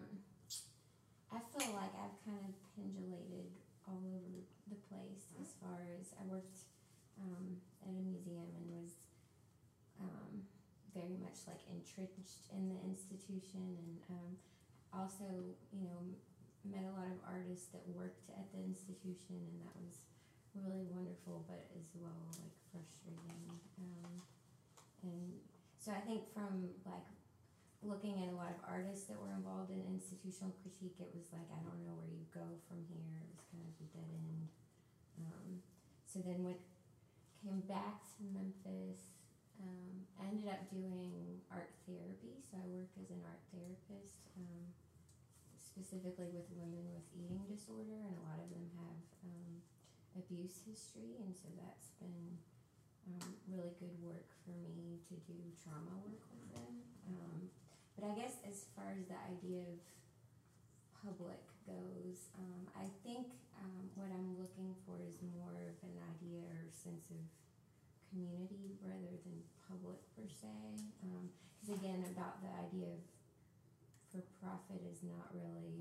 S12: I feel like I've kind of pendulated all over the place as far as I worked um, at a museum and was um, very much like entrenched in the institution, and um, also, you know, met a lot of artists that worked at the institution, and that was really wonderful, but as well like frustrating. Um, and so I think from like looking at a lot of artists that were involved in institutional critique, it was like, I don't know where you go from here. It was kind of a dead end. Um, so then when came back to Memphis, um, I ended up doing art therapy. So I worked as an art therapist, um, specifically with women with eating disorder, and a lot of them have um, abuse history, and so that's been um, really good work for me to do trauma work with them. Um, but I guess as far as the idea of public goes, um, I think um, what I'm looking for is more of an idea or sense of community rather than public per se. Because um, again, about the idea of for profit is not really,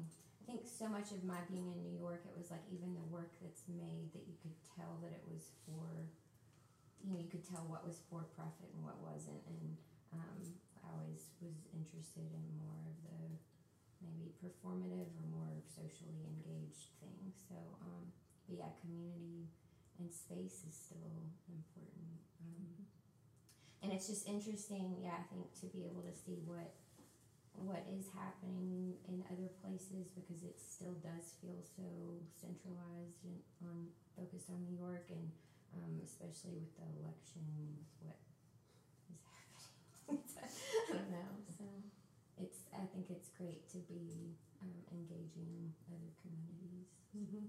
S12: think so much of my being in New York, it was like even the work that's made that you could tell that it was for, you know, you could tell what was for profit and what wasn't. And um, I always was interested in more of the maybe performative or more socially engaged things. So, um, but yeah, community and space is still important. Um, and it's just interesting, yeah, I think to be able to see what what is happening in other places, because it still does feel so centralized and on focused on New York, and um, especially with the election, with what is happening. I don't know. So it's I think it's great to be um, engaging other communities.
S13: Mm-hmm.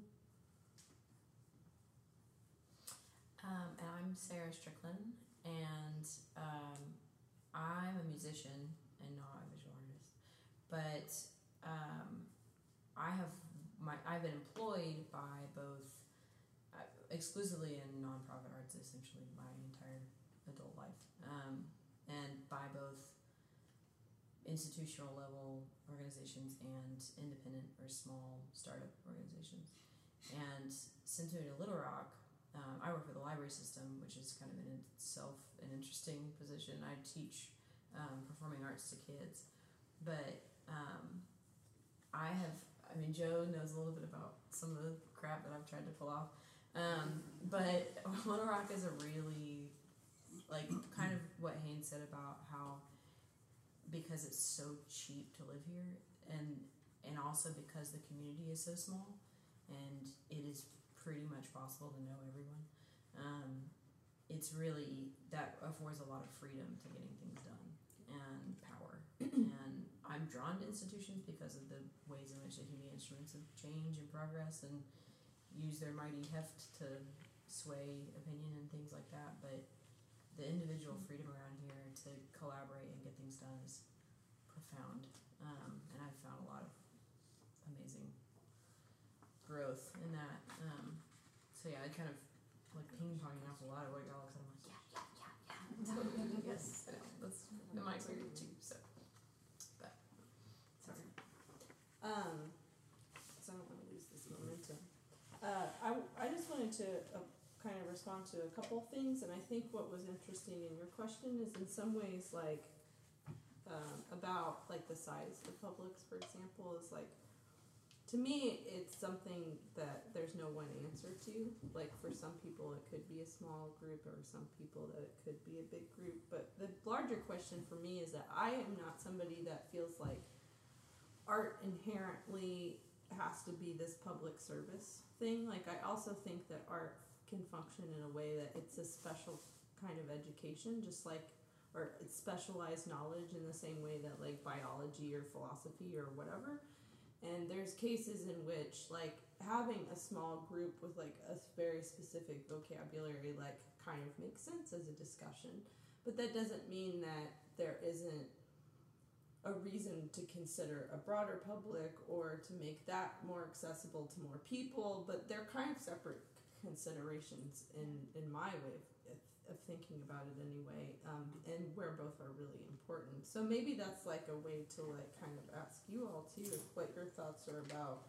S13: Um, and I'm Sarah Strickland, and um, I'm a musician and not a visual artist. But um, I have my I've been employed by both uh, exclusively in nonprofit arts essentially my entire adult life, um, and by both institutional level organizations and independent or small startup organizations. And since moving to Little Rock, um, I work for the library system, which is kind of in itself an interesting position. I teach um, performing arts to kids, but um, I have, I mean, Joe knows a little bit about some of the crap that I've tried to pull off, um, but Little Rock is a really, like, kind of what Haynes said about how, because it's so cheap to live here, and and also because the community is so small, and it is pretty much possible to know everyone, um, it's really, that affords a lot of freedom to getting things done, and power, and I'm drawn to institutions because of the ways in which they can be instruments of change and progress and use their mighty heft to sway opinion and things like that. But the individual freedom around here to collaborate and get things done is profound. Um, and I've found a lot of amazing growth in that. Um, so yeah, I kind of like ping-ponging off a lot of what y'all are saying. I'm like, yeah, yeah, yeah, yeah. Totally. Yes, I know. That's my experience too. So.
S4: Um, so I don't want to lose this momentum. Uh, I, I just wanted to uh, kind of respond to a couple things, and I think what was interesting in your question is in some ways like um, about like the size of Publix, for example, is like, to me it's something that there's no one answer to. Like for some people it could be a small group, or some people that it could be a big group, but the larger question for me is that I am not somebody that feels like art inherently has to be this public service thing. Like I also think that art can function in a way that it's a special kind of education, just like, or it's specialized knowledge in the same way that like biology or philosophy or whatever. And there's cases in which like having a small group with like a very specific vocabulary like kind of makes sense as a discussion, but that doesn't mean that there isn't a reason to consider a broader public or to make that more accessible to more people. But they're kind of separate considerations in, in my way of, of thinking about it anyway, um, and where both are really important. So maybe that's like a way to like kind of ask you all too what your thoughts are about,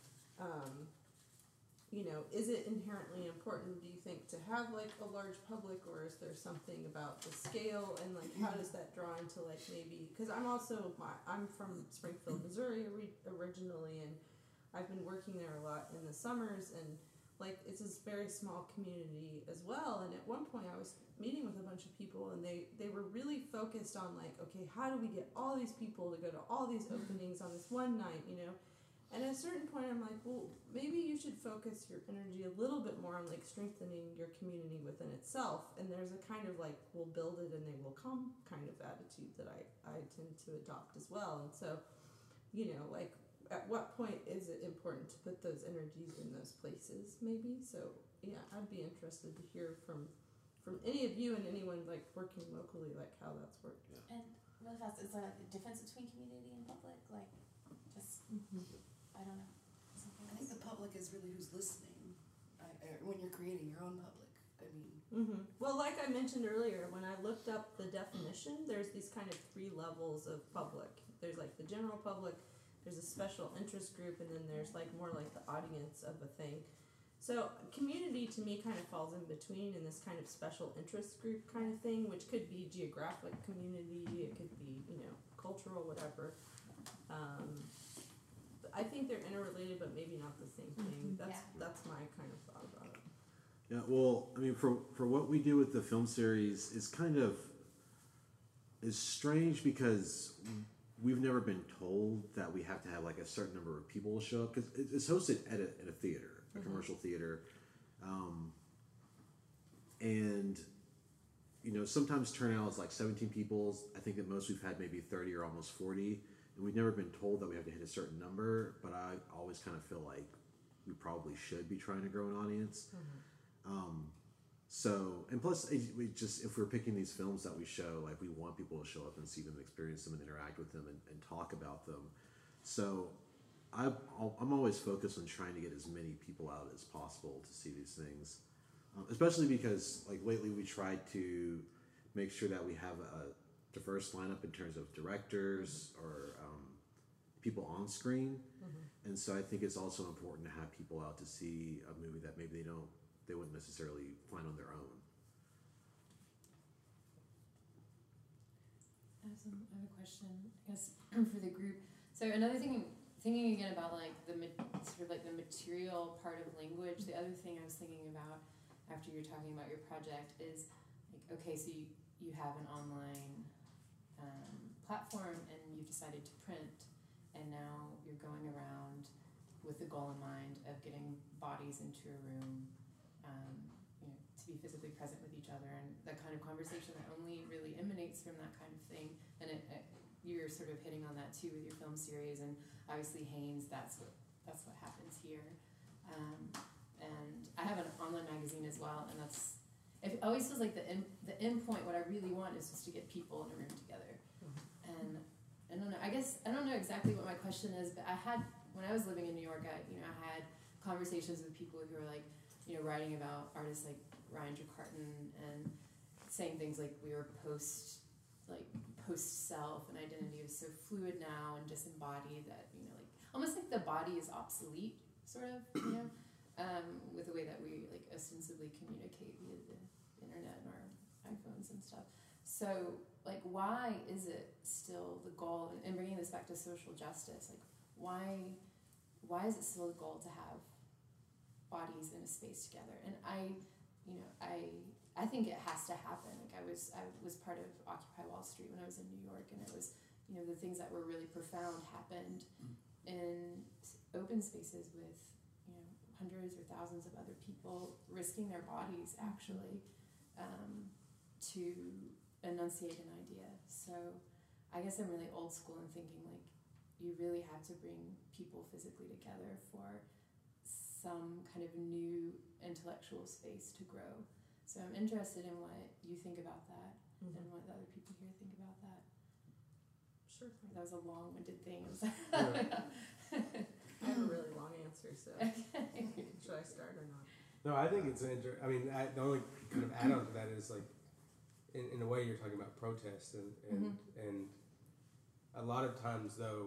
S4: um, you know, is it inherently important, do you think, to have like a large public, or is there something about the scale, and like how does that draw into like maybe, because I'm also, my, I'm from Springfield, Missouri originally, and I've been working there a lot in the summers, and like it's this very small community as well. And at one point I was meeting with a bunch of people, and they, they were really focused on like, okay, how do we get all these people to go to all these openings on this one night, you know? And at a certain point, I'm like, well, maybe you should focus your energy a little bit more on like strengthening your community within itself. And there's a kind of like, we'll build it and they will come kind of attitude that I, I tend to adopt as well. And so, you know, like at what point is it important to put those energies in those places maybe? So yeah, I'd be interested to hear from from any of you and anyone like working locally, like how that's worked.
S3: Yeah.
S11: And really fast, is there a difference between community and public? Like, just, mm-hmm. I don't know. Something
S7: I think the public is really who's listening. I, I, when you're creating your own public, I mean.
S4: Mm-hmm. Well, like I mentioned earlier, when I looked up the definition, there's these kind of three levels of public. There's like the general public, there's a special interest group, and then there's like more like the audience of a thing. So community to me kind of falls in between in this kind of special interest group kind of thing, which could be geographic community, it could be, you know, cultural, whatever. Um, but I think they're interrelated, but maybe not the same thing. That's
S12: Yeah.
S4: that's my kind of thought about it.
S3: Yeah, well, I mean, for for what we do with the film series is kind of is strange because we've never been told that we have to have like a certain number of people to show up because it's hosted at a, at a theater, a
S4: Mhm.
S3: commercial theater, um, and you know sometimes turnout is like seventeen people. I think that most we've had maybe thirty or almost forty, and we've never been told that we have to hit a certain number. But I always kind of feel like we probably should be trying to grow an audience. Um, so, and plus, it, we just if we're picking these films that we show, like we want people to show up and see them, experience them, and interact with them, and, and talk about them. So, I, I'm always focused on trying to get as many people out as possible to see these things, um, especially because like lately we tried to make sure that we have a diverse lineup in terms of directors or um, people on screen,
S4: Mm-hmm.
S3: and so I think it's also important to have people out to see a movie that maybe they don't. They wouldn't necessarily find on their own.
S5: I have, some, I have a question, I guess, for the group. So another thing, thinking again about like the ma- sort of like the material part of language. The other thing I was thinking about after you're talking about your project is like, okay, so you, you have an online um, platform and you've decided to print, and now you're going around with the goal in mind of getting bodies into a room. Um, you know, to be physically present with each other, and that kind of conversation that only really emanates from that kind of thing. And it, it, you're sort of hitting on that too with your film series, and obviously Haynes. That's what that's what happens here. Um, and I have an online magazine as well, and that's it always feels like the end, the end point. What I really want is just to get people in a room together. And I don't know. I guess I don't know exactly what my question is, but I had when I was living in New York, I you know I had conversations with people who were like. You know, writing about artists like Ryan Jacartin and saying things like we were post, like post self, and identity is so fluid now and disembodied that you know, like almost like the body is obsolete, sort of, you know, um, with the way that we like ostensibly communicate via the internet and our iPhones and stuff. So, like, why is it still the goal? And bringing this back to social justice, like, why, why is it still the goal to have bodies in a space together? And I, you know, I I think it has to happen. Like I was I was part of Occupy Wall Street when I was in New York, and it was, you know, the things that were really profound happened in open spaces with, you know, hundreds or thousands of other people risking their bodies actually um, to enunciate an idea. So I guess I'm really old school in thinking like you really have to bring people physically together for some kind of new intellectual space to grow. So I'm interested in what you think about that, mm-hmm. and what the other people here think about that.
S4: Sure.
S5: That was a long-winded thing.
S4: Yeah. I have a really long answer, so
S5: okay.
S4: Should I start or not?
S1: No, I think it's an inter- I mean, I, the only kind of add-on to that is like, in, in a way, you're talking about protest, and and, mm-hmm. and a lot of times though,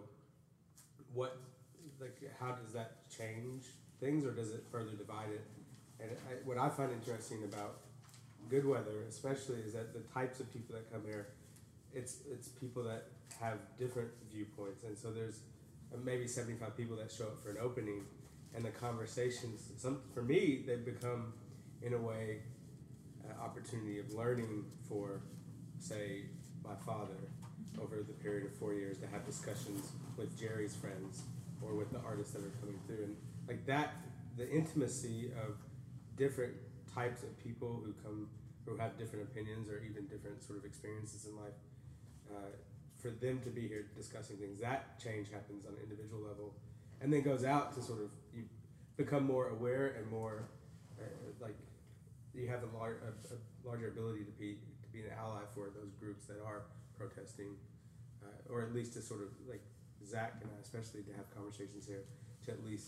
S1: what like how does that change things, or does it further divide it? And I, what I find interesting about Good Weather, especially, is that the types of people that come here, it's it's people that have different viewpoints, and so there's maybe seventy-five people that show up for an opening, and the conversations, some for me, they've become, in a way, an opportunity of learning for, say, my father, over the period of four years, to have discussions with Jerry's friends or with the artists that are coming through, and like that, the intimacy of different types of people who come, who have different opinions or even different sort of experiences in life, uh, for them to be here discussing things, that change happens on an individual level, and then goes out to sort of, you become more aware and more, uh, like, you have a, lar- a, a larger ability to be to be an ally for those groups that are protesting, uh, or at least to sort of, like, Zach and I especially, to have conversations here, to at least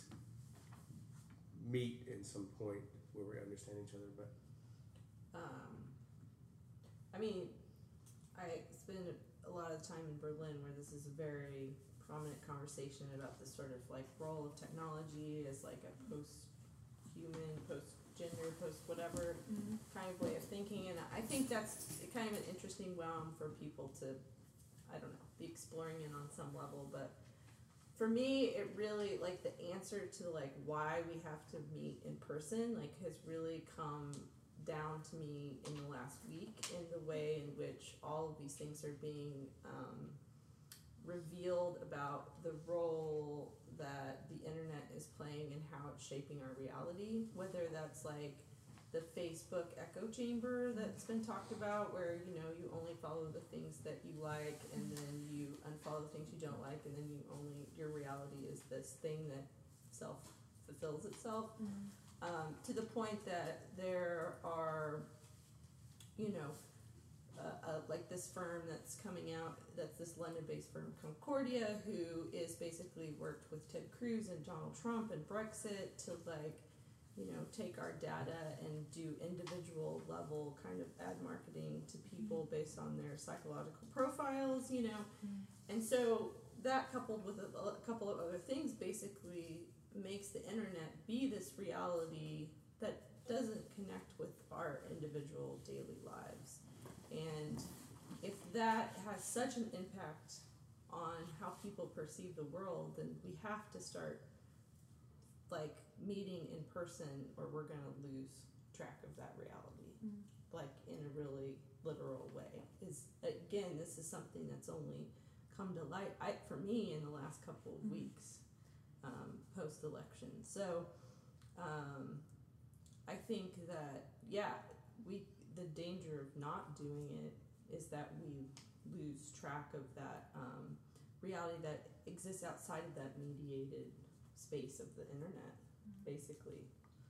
S1: meet in some point where we understand each other. But
S4: um, I mean, I spend a lot of time in Berlin, where this is a very prominent conversation about this sort of like role of technology as like a post-human, post-gender, post-whatever
S11: Mm-hmm.
S4: kind of way of thinking, and I think that's kind of an interesting realm for people to, I don't know, be exploring in on some level. But for me, it really, like, the answer to like why we have to meet in person, like, has really come down to me in the last week, in the way in which all of these things are being um, revealed about the role that the internet is playing and how it's shaping our reality, whether that's like the Facebook echo chamber that's been talked about, where, you know, you only follow the things that you like, and then you unfollow the things you don't like, and then you only, your reality is this thing that self fulfills itself.
S11: Mm-hmm.
S4: Um, to the point that there are, you know, uh, uh, like this firm that's coming out, that's this London-based firm, Concordia, who is basically worked with Ted Cruz and Donald Trump and Brexit to, like, you know, take our data and do individual level kind of ad marketing to people based on their psychological profiles, you know.
S11: Mm-hmm.
S4: And so that, coupled with a, a couple of other things, basically makes the internet be this reality that doesn't connect with our individual daily lives. And if that has such an impact on how people perceive the world, then we have to start, like, meeting in person, or we're going to lose track of that reality,
S11: Mm-hmm.
S4: like, in a really literal way. Is again, this is something that's only come to light, I, for me, in the last couple of
S11: Mm-hmm.
S4: weeks. Um, post-election. So um, I think that, yeah, we the danger of not doing it is that we lose track of that um, reality that exists outside of that mediated space of the internet, basically.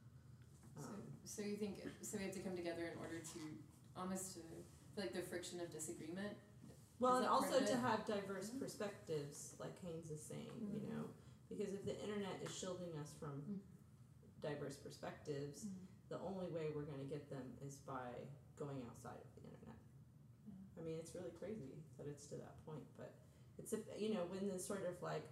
S4: Um,
S5: So, so you think, so we have to come together in order to, almost to, like the friction of disagreement?
S4: well,
S5: Is
S4: and
S5: that part
S4: also
S5: of
S4: to
S5: it?
S4: have diverse perspectives, like Haynes is saying, you
S5: Mhm.
S4: know, because if the internet is shielding us from
S5: Mm.
S4: diverse perspectives, the only way we're going to get them is by going outside of the internet. I mean, it's really crazy that it's to that point, but it's, a, you know, when this sort of like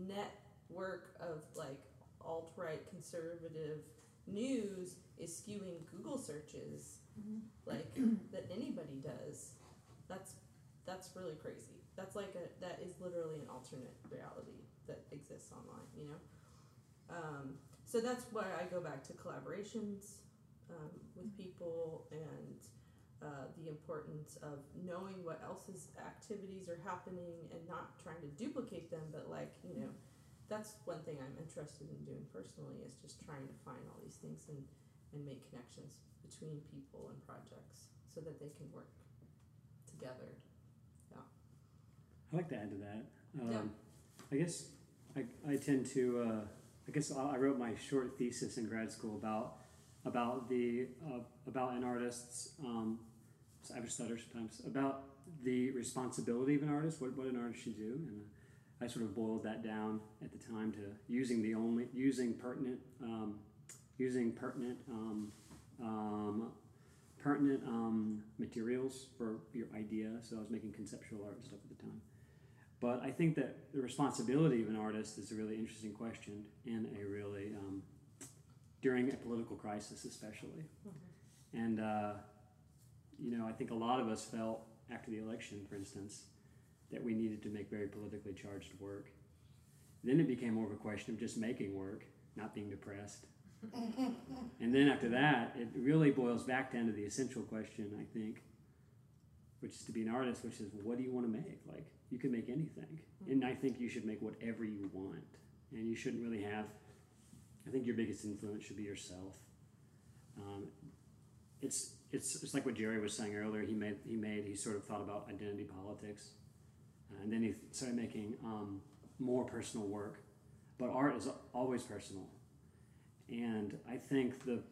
S4: network of like alt-right conservative news is skewing Google searches,
S5: Mm-hmm.
S4: like that anybody does, that's that's really crazy. That's like a that is literally an alternate reality that exists online, you know. Um, so that's why I go back to collaborations um, with people, and uh, the importance of knowing what else's activities are happening and not trying to duplicate them, but, like, you know, that's one thing I'm interested in doing personally, is just trying to find all these things and, and make connections between people and projects so that they can work together.
S2: I'd like to add to that. Um,
S4: Yeah.
S2: I guess I, I tend to, uh, I guess I I wrote my short thesis in grad school about about the uh, about an artist's, um, I have a stutter sometimes, about the responsibility of an artist, what, what an artist should do, and uh, I sort of boiled that down at the time to using the only using pertinent um, using pertinent um, um, pertinent um, materials for your idea. So I was making conceptual art and stuff at the time. But I think that the responsibility of an artist is a really interesting question, in a really um, during a political crisis, especially.
S4: Mm-hmm.
S2: And uh, you know, I think a lot of us felt after the election, for instance, that we needed to make very politically charged work. Then it became more of a question of just making work, not being depressed. And then after that, it really boils back down to the essential question, I think, which is to be an artist, which is, what do you want to make? Like, you can make anything. And I think you should make whatever you want. And you shouldn't really have, I think your biggest influence should be yourself. Um, it's, it's it's like what Jerry was saying earlier. He made, he made, he sort of thought about identity politics. Uh, and then he started making um, more personal work. But art is always personal. And I think the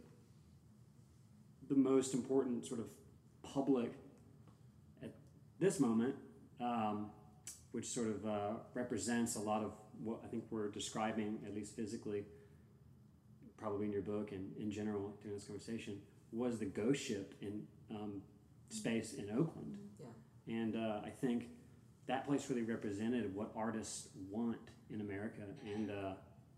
S2: the most important sort of public at this moment, um, which sort of uh, represents a lot of what I think we're describing, at least physically, probably in your book and in general during this conversation, was the ghost ship in um, space in Oakland.
S4: Yeah.
S2: And uh, I think that place really represented what artists want in America, and uh,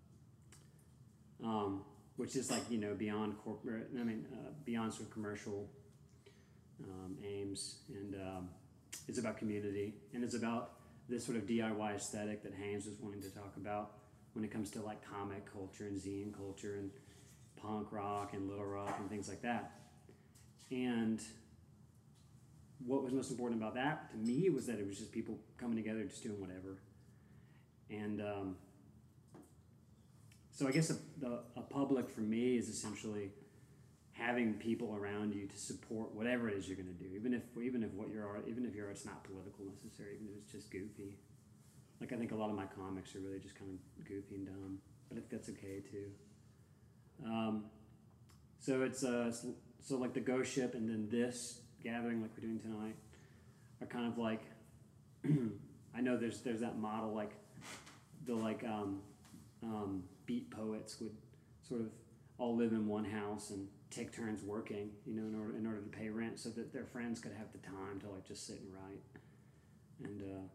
S2: um, which is like, you know, beyond corporate, I mean, uh, beyond sort of commercial um, aims, and um, it's about community, and it's about this sort of D I Y aesthetic that Haynes was wanting to talk about when it comes to like comic culture and zine culture and punk rock and little rock and things like that. And what was most important about that to me was that it was just people coming together, just doing whatever. And um, so I guess a, the, a public for me is essentially having people around you to support whatever it is you're going to do, even if even if what your art, even if your art's not political necessarily, even if it's just goofy. Like I think a lot of my comics are really just kind of goofy and dumb, but I think that's okay too. Um, so it's uh, so like the Ghost Ship and then this gathering like we're doing tonight are kind of like I know there's there's that model like the like um, um, beat poets would sort of all live in one house and take turns working, you know, in order in order to pay rent, so that their friends could have the time to like just sit and write. And uh,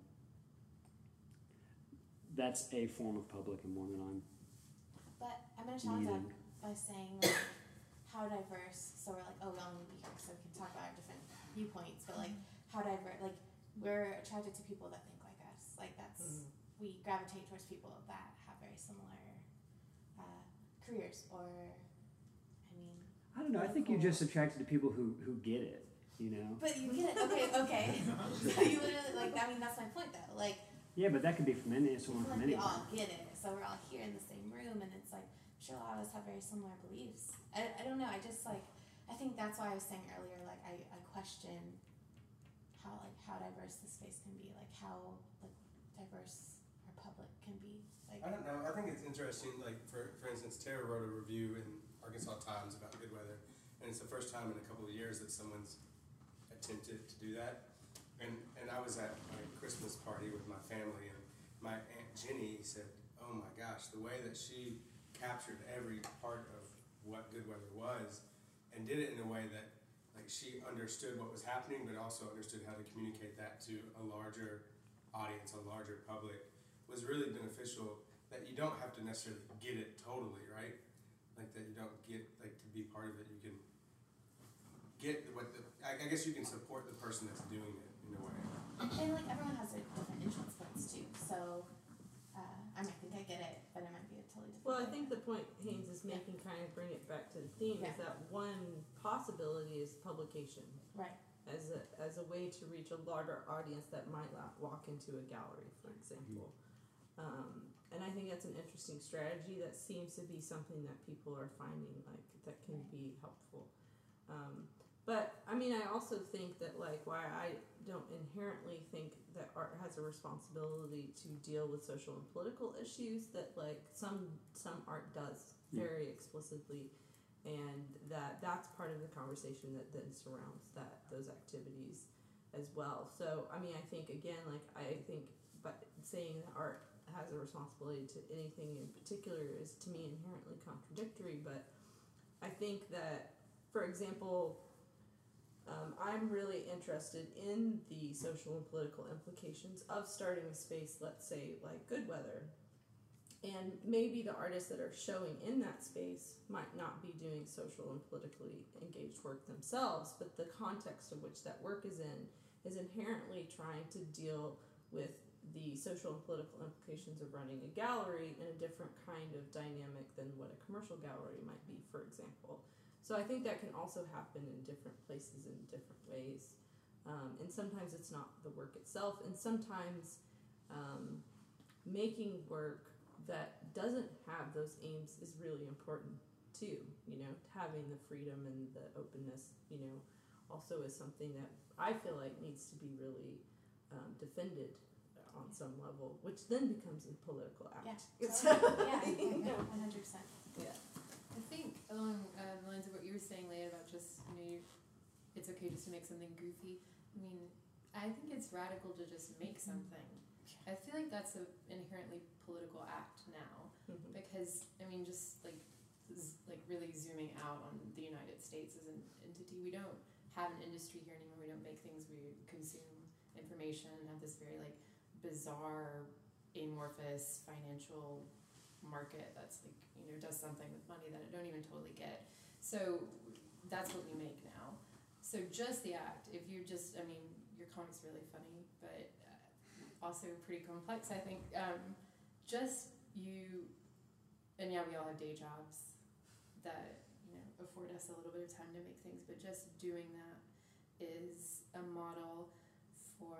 S2: that's a form of public and one that I'm
S11: But I'm going to challenge that
S2: needing.
S11: by saying, like, how diverse, so we're like, oh, we all need to be here so we can talk about our different viewpoints, but like, how diverse, like, we're attracted to people that think like us. Like, that's,
S13: Mm-hmm.
S11: we gravitate towards people that have very similar uh, careers, or, I mean.
S2: I don't know. I think you're just attracted to people who, who get it, you know?
S11: But you get it, okay, okay. So you literally, like, I mean, that's my point though. Like,
S2: Yeah, but that could be from any someone
S11: like
S2: from
S11: we
S2: anywhere.
S11: all get it. So we're all here in the same room, and it's like, I'm sure a lot of us have very similar beliefs. I, I don't know, I just like, I think that's why I was saying earlier, like, I, I question how, like, how diverse the space can be, like, how, like, diverse our public can be. Like,
S1: I don't know. I think it's interesting. Like for for instance, Tara wrote a review in Arkansas Times about good weather, and it's the first time in a couple of years that someone's attempted to do that. And and I was at my Christmas party with my family, and my Aunt Jenny said, "Oh my gosh, the way that she captured every part of what good weather was, and did it in a way that like she understood what was happening, but also understood how to communicate that to a larger audience, a larger public, was really beneficial. That you don't have to necessarily get it totally, right? Like that you don't get like to be part of it. You can get what the. I, I guess you can support the person that's doing it in a way.
S11: and like, everyone has their different entrance points too, so, uh, I might think I get it, but it might be a totally different.
S4: Well, I
S11: way.
S4: think the point Haynes is making, kind of bring it back to the theme,
S11: Yeah.
S4: is that one possibility is publication.
S11: Right.
S4: As a, as a way to reach a larger audience that might not walk into a gallery, for example. Um, and I think that's an interesting strategy that seems to be something that people are finding, like, that can be helpful. Um, but, I mean, I also think that, like, why I don't inherently think that art has a responsibility to deal with social and political issues, that, like, some, some art does very explicitly, and that that's part of the conversation that then surrounds that those activities as well. So I mean, I think again, like I think, but saying that art has a responsibility to anything in particular is to me inherently contradictory. But I think that, for example, um, I'm really interested in the social and political implications of starting a space, let's say like Good Weather. And maybe the artists that are showing in that space might not be doing social and politically engaged work themselves, but the context of which that work is in is inherently trying to deal with the social and political implications of running a gallery in a different kind of dynamic than what a commercial gallery might be, for example. So I think that can also happen in different places in different ways. Um, and sometimes it's not the work itself, and sometimes um, making work that doesn't have those aims is really important too. You know, having the freedom and the openness, you know, also is something that I feel like needs to be really um, defended on some level, which then becomes a political act.
S11: Yeah,
S4: It's
S11: totally. Yeah,
S4: you know.
S11: one hundred percent.
S4: Yeah.
S5: I think along uh, the lines of what you were saying, Leah, about just, you know, you, it's okay just to make something goofy. I mean, I think it's radical to just make something. I feel like that's an inherently political act now,
S4: Mhm.
S5: because I mean, just like, z- like really zooming out on the United States as an entity, we don't have an industry here anymore. We don't make things, we consume,
S14: information, have this very like bizarre, amorphous financial market that's like, you know, does something with money that I don't even totally get. So that's what we make now. So just the act, if you just, I mean, your comic's really funny, but uh, also pretty complex, I think. Um, just you, and yeah, we all have day jobs that, you know, afford us a little bit of time to make things, but just doing that is a model for,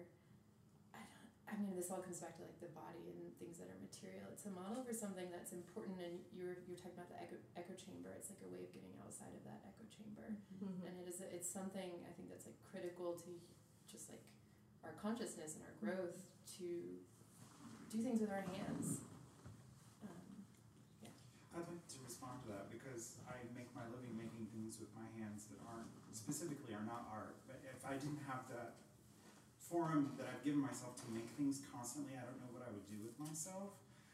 S14: I don't, I mean, this all comes back to like the body and things that are material. It's a model for something that's important, and you're you're talking about the echo, echo chamber. It's like a way of getting outside of that echo chamber,
S4: Mm-hmm.
S14: and it is a, it's something I think that's like critical to just like our consciousness and our growth to do things with our hands. Um, yeah.
S10: I'd like to respond to that because I make my living making things with my hands that aren't, specifically are not art. But if I didn't have that forum that I've given myself to make things constantly, I don't know what I would do with myself.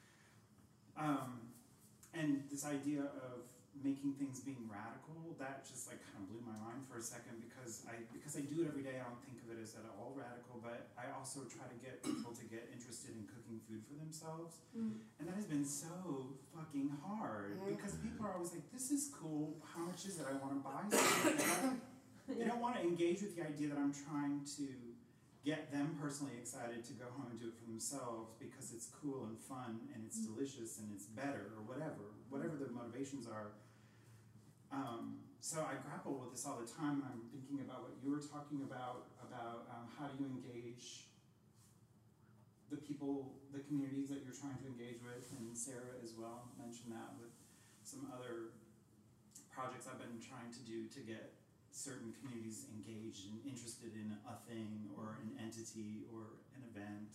S10: Um, and this idea of making things being radical, that just like kind of blew my mind for a second because I because I do it every day. I don't think of it as at all radical, but I also try to get people to get interested in cooking food for themselves.
S4: Mm.
S10: And that has been so fucking hard because people are always like, this is cool, how much is it? I want to buy something. And I don't, they don't want to engage with the idea that I'm trying to get them personally excited to go home and do it for themselves because it's cool and fun and it's delicious and it's better or whatever, whatever the motivations are. Um, so I grapple with this all the time, and I'm thinking about what you were talking about, about um, how do you engage the people, the communities that you're trying to engage with, and Sarah as well mentioned that with some other projects I've been trying to do to get certain communities engaged and interested in a thing or an entity or an event.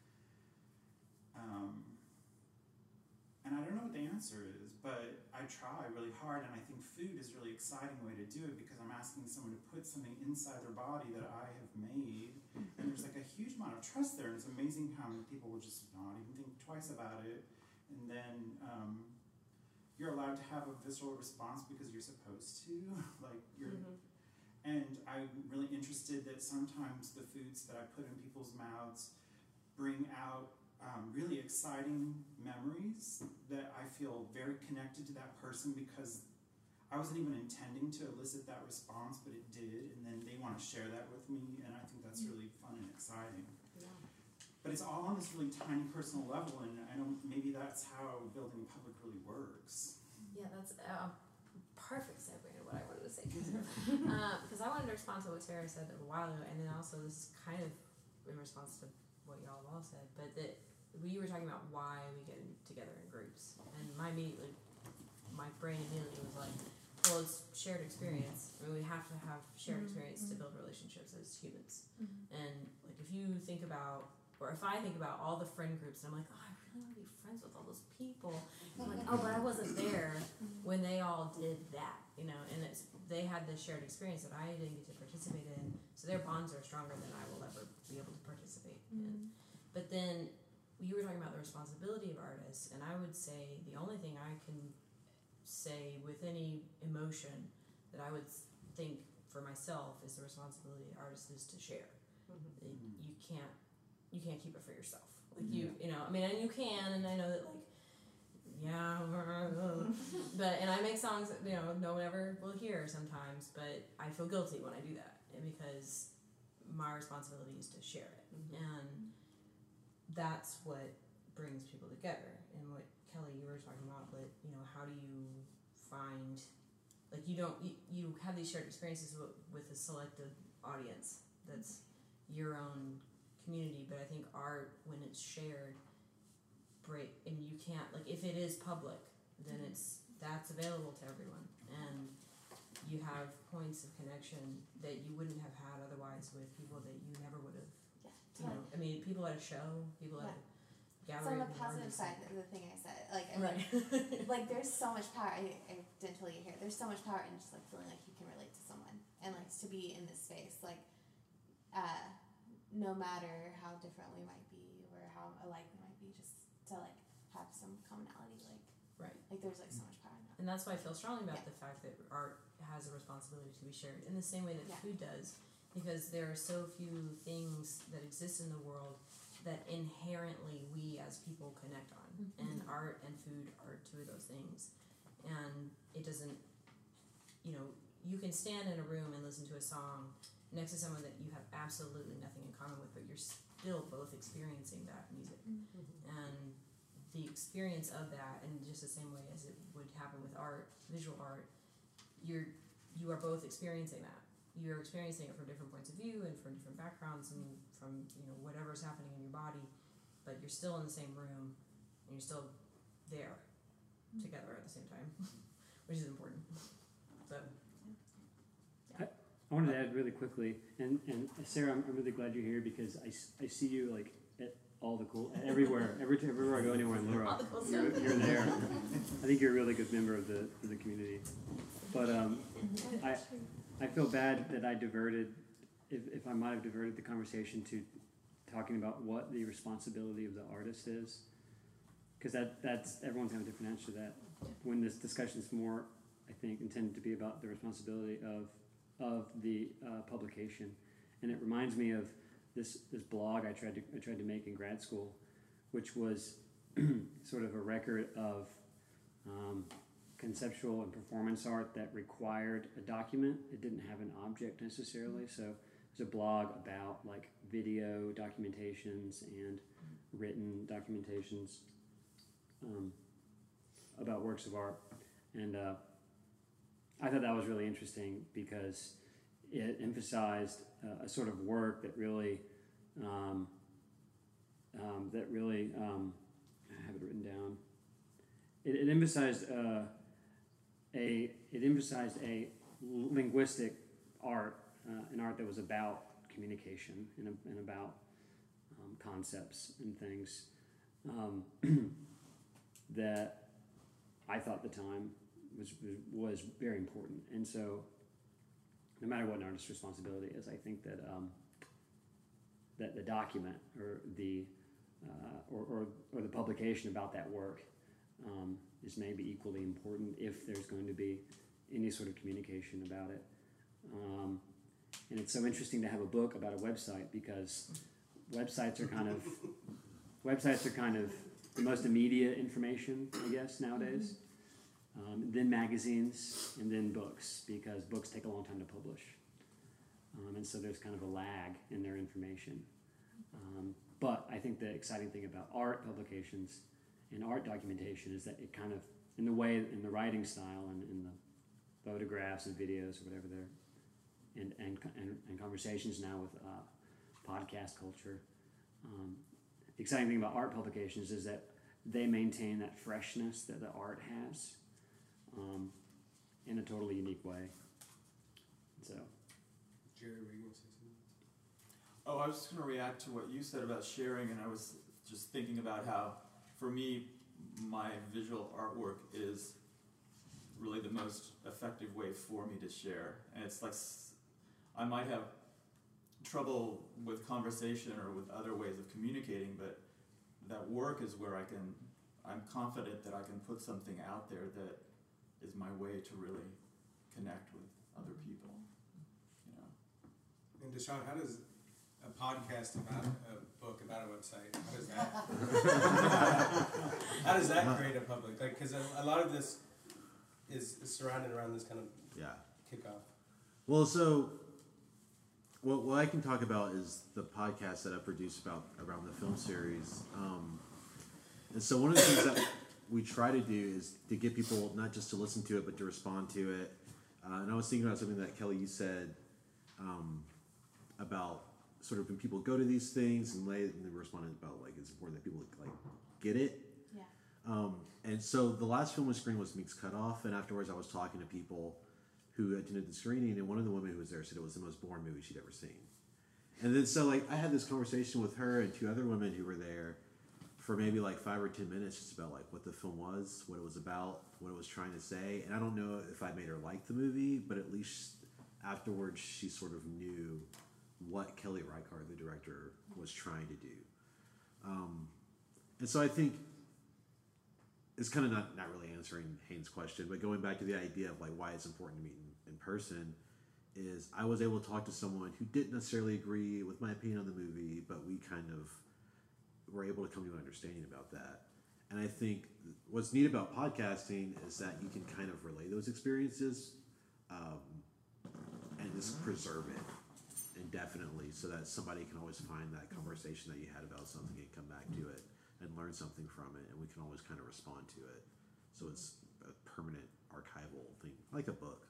S10: Um, and I don't know what the answer is, but I try really hard, and I think food is a really exciting way to do it because I'm asking someone to put something inside their body that I have made, and there's like a huge amount of trust there, and it's amazing how many people will just not even think twice about it, and then um, you're allowed to have a visceral response because you're supposed to, like you're,
S4: Mm-hmm.
S10: and I'm really interested that sometimes the foods that I put in people's mouths bring out um, really exciting memories that I feel very connected to that person because I wasn't even intending to elicit that response, but it did, and then they want to share that with me, and I think that's really fun and exciting.
S4: Yeah.
S10: But it's all on this really tiny personal level, and I know maybe that's how building public really works.
S13: Yeah, that's a perfect segue into what I wanted to say. Because uh, I wanted to respond to what Sarah said a while ago, and then also this is kind of in response to what y'all have all said, but that we were talking about why we get together in groups, and my immediately, my brain immediately was like, well, it's shared experience. I mean, we have to have shared
S11: Mm-hmm.
S13: experience to build relationships as humans.
S11: Mm-hmm.
S13: And like, if you think about, or if I think about all the friend groups, and I'm like, oh, I really want to be friends with all those people. I'm like, oh, but I wasn't there when they all did that, you know. And it's they had this shared experience that I didn't get to participate in, so their bonds are stronger than I will ever be able to participate in. But then you were talking about the responsibility of artists, and I would say the only thing I can say with any emotion that I would think for myself is the responsibility of artists is to share.
S4: Mm-hmm.
S13: It, you can't you can't keep it for yourself. Like you you know I mean, and you can, and I know that like yeah, but and I make songs that you know no one ever will hear sometimes, but I feel guilty when I do that, and because my responsibility is to share it,
S4: Mm-hmm.
S13: and that's what brings people together. And what Kelly you were talking about, but you know how do you find like you don't you, you have these shared experiences with, with a selected audience that's your own community, but I think art when it's shared break and you can't like if it is public then it's that's available to everyone, and you have points of connection that you wouldn't have had otherwise with people that you never would have.
S12: Yeah,
S13: You know, I mean, people at a show, people at a
S12: So on
S13: gallery.
S12: the
S13: of
S12: positive
S13: artists.
S12: side, the thing I said, like I
S13: Right.
S12: mean, like there's so much power. I, I didn't tell you here. There's so much power in just like feeling like you can relate to someone and like to be in this space, like, uh, no matter how different we might be or how alike we might be, just to like have some commonality, like
S13: Right.
S12: like there's like so much power in that.
S13: And that's why I feel strongly about
S12: Yeah.
S13: the fact that art has a responsibility to be shared in the same way that
S12: Yeah.
S13: food does. because there are so few things that exist in the world that inherently we as people connect on.
S4: Mm-hmm.
S13: And art and food are two of those things. And it doesn't, you know, you can stand in a room and listen to a song next to someone that you have absolutely nothing in common with, but you're still both experiencing that music.
S4: Mm-hmm.
S13: And the experience of that, in just the same way as it would happen with art, visual art, you're you are both experiencing that. You're experiencing it from different points of view and from different backgrounds and from, you know, whatever's happening in your body, but you're still in the same room and you're still there together at the same time, which is important. So,
S2: I, I wanted to add really quickly, and, and Sarah, I'm, I'm really glad you're here because I, s- I see you like at all the cool, everywhere, every everywhere I go anywhere in Little
S13: all
S2: Rock,
S13: the cool
S2: you're,
S13: stuff.
S2: you're there. I think you're a really good member of the of the community. But um, I I feel bad that I diverted, if, if I might have diverted the conversation to talking about what the responsibility of the artist is, because that that's everyone's going to have a different answer to that. When this discussion is more, I think, intended to be about the responsibility of of the uh, publication, and it reminds me of this this blog I tried to I tried to make in grad school, which was sort of a record of um, conceptual and performance art that required a document. It didn't have an object necessarily, so it was a blog about like video documentations and written documentations um, about works of art, and uh, I thought that was really interesting because it emphasized uh, a sort of work that really um, um, that really um, I have it written down. It, it emphasized uh, a it emphasized a linguistic art, uh, an art that was about communication and, and about um, concepts and things um, that I thought at the time was, was was very important. And so, no matter what an artist's responsibility is, I think that um, that the document or the uh, or, or or the publication about that work um, is maybe equally important if there's going to be any sort of communication about it. Um, and it's so interesting to have a book about a website because websites are kind of websites are kind of the most immediate information, I guess, nowadays. Um, then magazines, and then books, because books take a long time to publish. Um, and so there's kind of a lag in their information. Um, but I think the exciting thing about art publications and art documentation is that it kind of, in the way, in the writing style and in the photographs and videos or whatever they're, and, and, and, and conversations now with uh, podcast culture, um, the exciting thing about art publications is that they maintain that freshness that the art has. Um, in a totally unique way. So,
S1: Jerry, were you going to say something?
S8: Oh, I was just going to react to what you said about sharing, and I was just thinking about how, for me, my visual artwork is really the most effective way for me to share. And it's like I might have trouble with conversation or with other ways of communicating, but that work is where I can, I'm confident that I can put something out there that is my way to really connect with other people, you know.
S1: And Deshaun, how does a podcast about a book about a website, how does that, how does that create a public, like, because a, a lot of this is, is surrounded around this kind of
S3: Yeah.
S1: kickoff.
S3: Well, so what what I can talk about is the podcast that I produced about around the film series. Um, and so one of the things that we try to do is to get people not just to listen to it, but to respond to it. Uh, and I was thinking about something that Kelly, you said um, about sort of when people go to these things and they, and they responded about like it's important that people like get it.
S11: Yeah.
S3: Um, and so the last film we screened was Meek's Cutoff, and afterwards I was talking to people who attended the screening, and one of the women who was there said it was the most boring movie she'd ever seen. And then so like I had this conversation with her and two other women who were there for maybe like five or ten minutes just about like what the film was, what it was about, what it was trying to say. And I don't know if I made her like the movie, but at least afterwards she sort of knew what Kelly Reichardt, the director, was trying to do. Um, and so I think it's kind of not, not really answering Haynes' question, but going back to the idea of like why it's important to meet in, in person is I was able to talk to someone who didn't necessarily agree with my opinion on the movie, but we kind of were able to come to an understanding about that. And I think what's neat about podcasting is that you can kind of relay those experiences um, and just preserve it indefinitely, so that somebody can always find that conversation that you had about something and come back to it and learn something from it, and we can always kind of respond to it. So it's a permanent archival thing, like a book.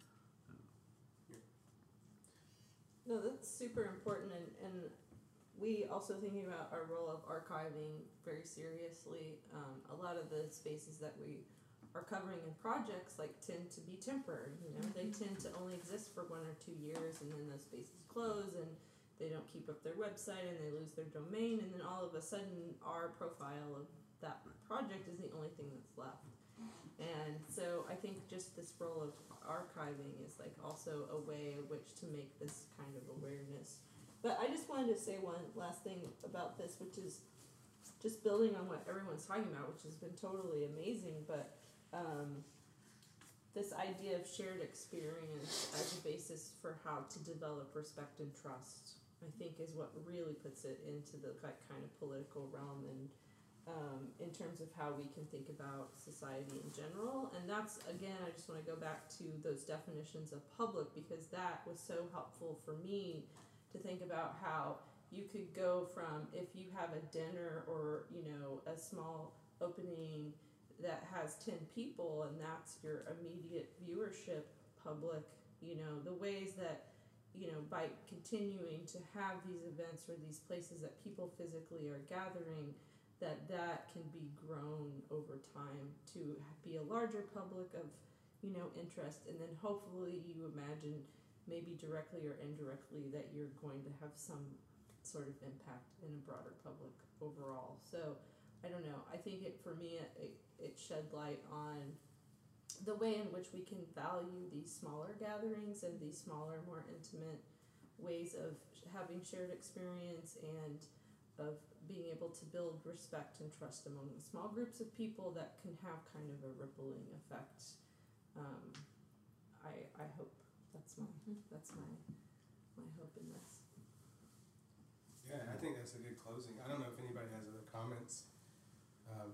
S4: No, that's super important, and, and we also thinking about our role of archiving very seriously. Um, a lot of the spaces that we are covering in projects like tend to be temporary. You know, they tend to only exist for one or two years, and then those spaces close, and they don't keep up their website, and they lose their domain, and then all of a sudden, our profile of that project is the only thing that's left. And so I think just this role of archiving is like also a way in which to make this kind of awareness. But I just wanted to say one last thing about this, which is just building on what everyone's talking about, which has been totally amazing, but um, this idea of shared experience as a basis for how to develop respect and trust, I think is what really puts it into the kind of political realm, and Um, in terms of how we can think about society in general. And that's, again, I just want to go back to those definitions of public, because that was so helpful for me to think about how you could go from, if you have a dinner or, you know, a small opening that has ten people and that's your immediate viewership, public, you know, the ways that, you know, by continuing to have these events or these places that people physically are gathering, that that can be grown over time to be a larger public of, you know, interest. And then hopefully you imagine, maybe directly or indirectly, that you're going to have some sort of impact in a broader public overall. So I don't know, I think it, for me, it, it, it shed light on the way in which we can value these smaller gatherings and these smaller, more intimate ways of having shared experience, and of being able to build respect and trust among the small groups of people that can have kind of a rippling effect. Um, I I hope that's my that's my my hope in this.
S1: Yeah, I think that's a good closing. I don't know if anybody has other comments um,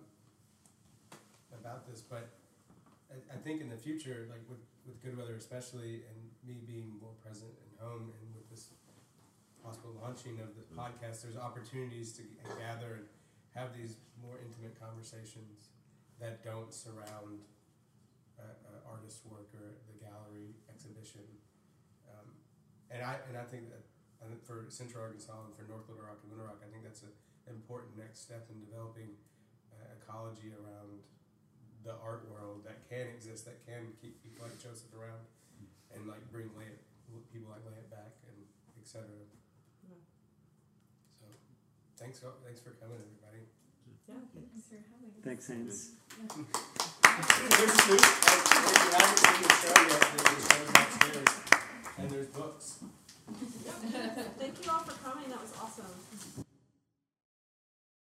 S1: about this, but I, I think in the future, like with, with Good Weather especially, and me being more present and home, and with this possible launching of this podcast, there's opportunities to gather and have these more intimate conversations that don't surround uh, uh, artist work or the gallery exhibition. Um, and I and I think that I think for Central Arkansas and for North Little Rock and Little Rock, I think that's a, an important next step in developing uh, ecology around the art world that can exist, that can keep people like Joseph around, and like bring Layet, people like Layet back, and et cetera. Thanks, thanks for coming, everybody.
S4: Yeah, thanks for having us.
S2: Thanks, Haynes.
S1: There's food. If you haven't seen the show yet, there's shows upstairs, and there's books.
S4: Yep. Thank you all for coming. That was awesome.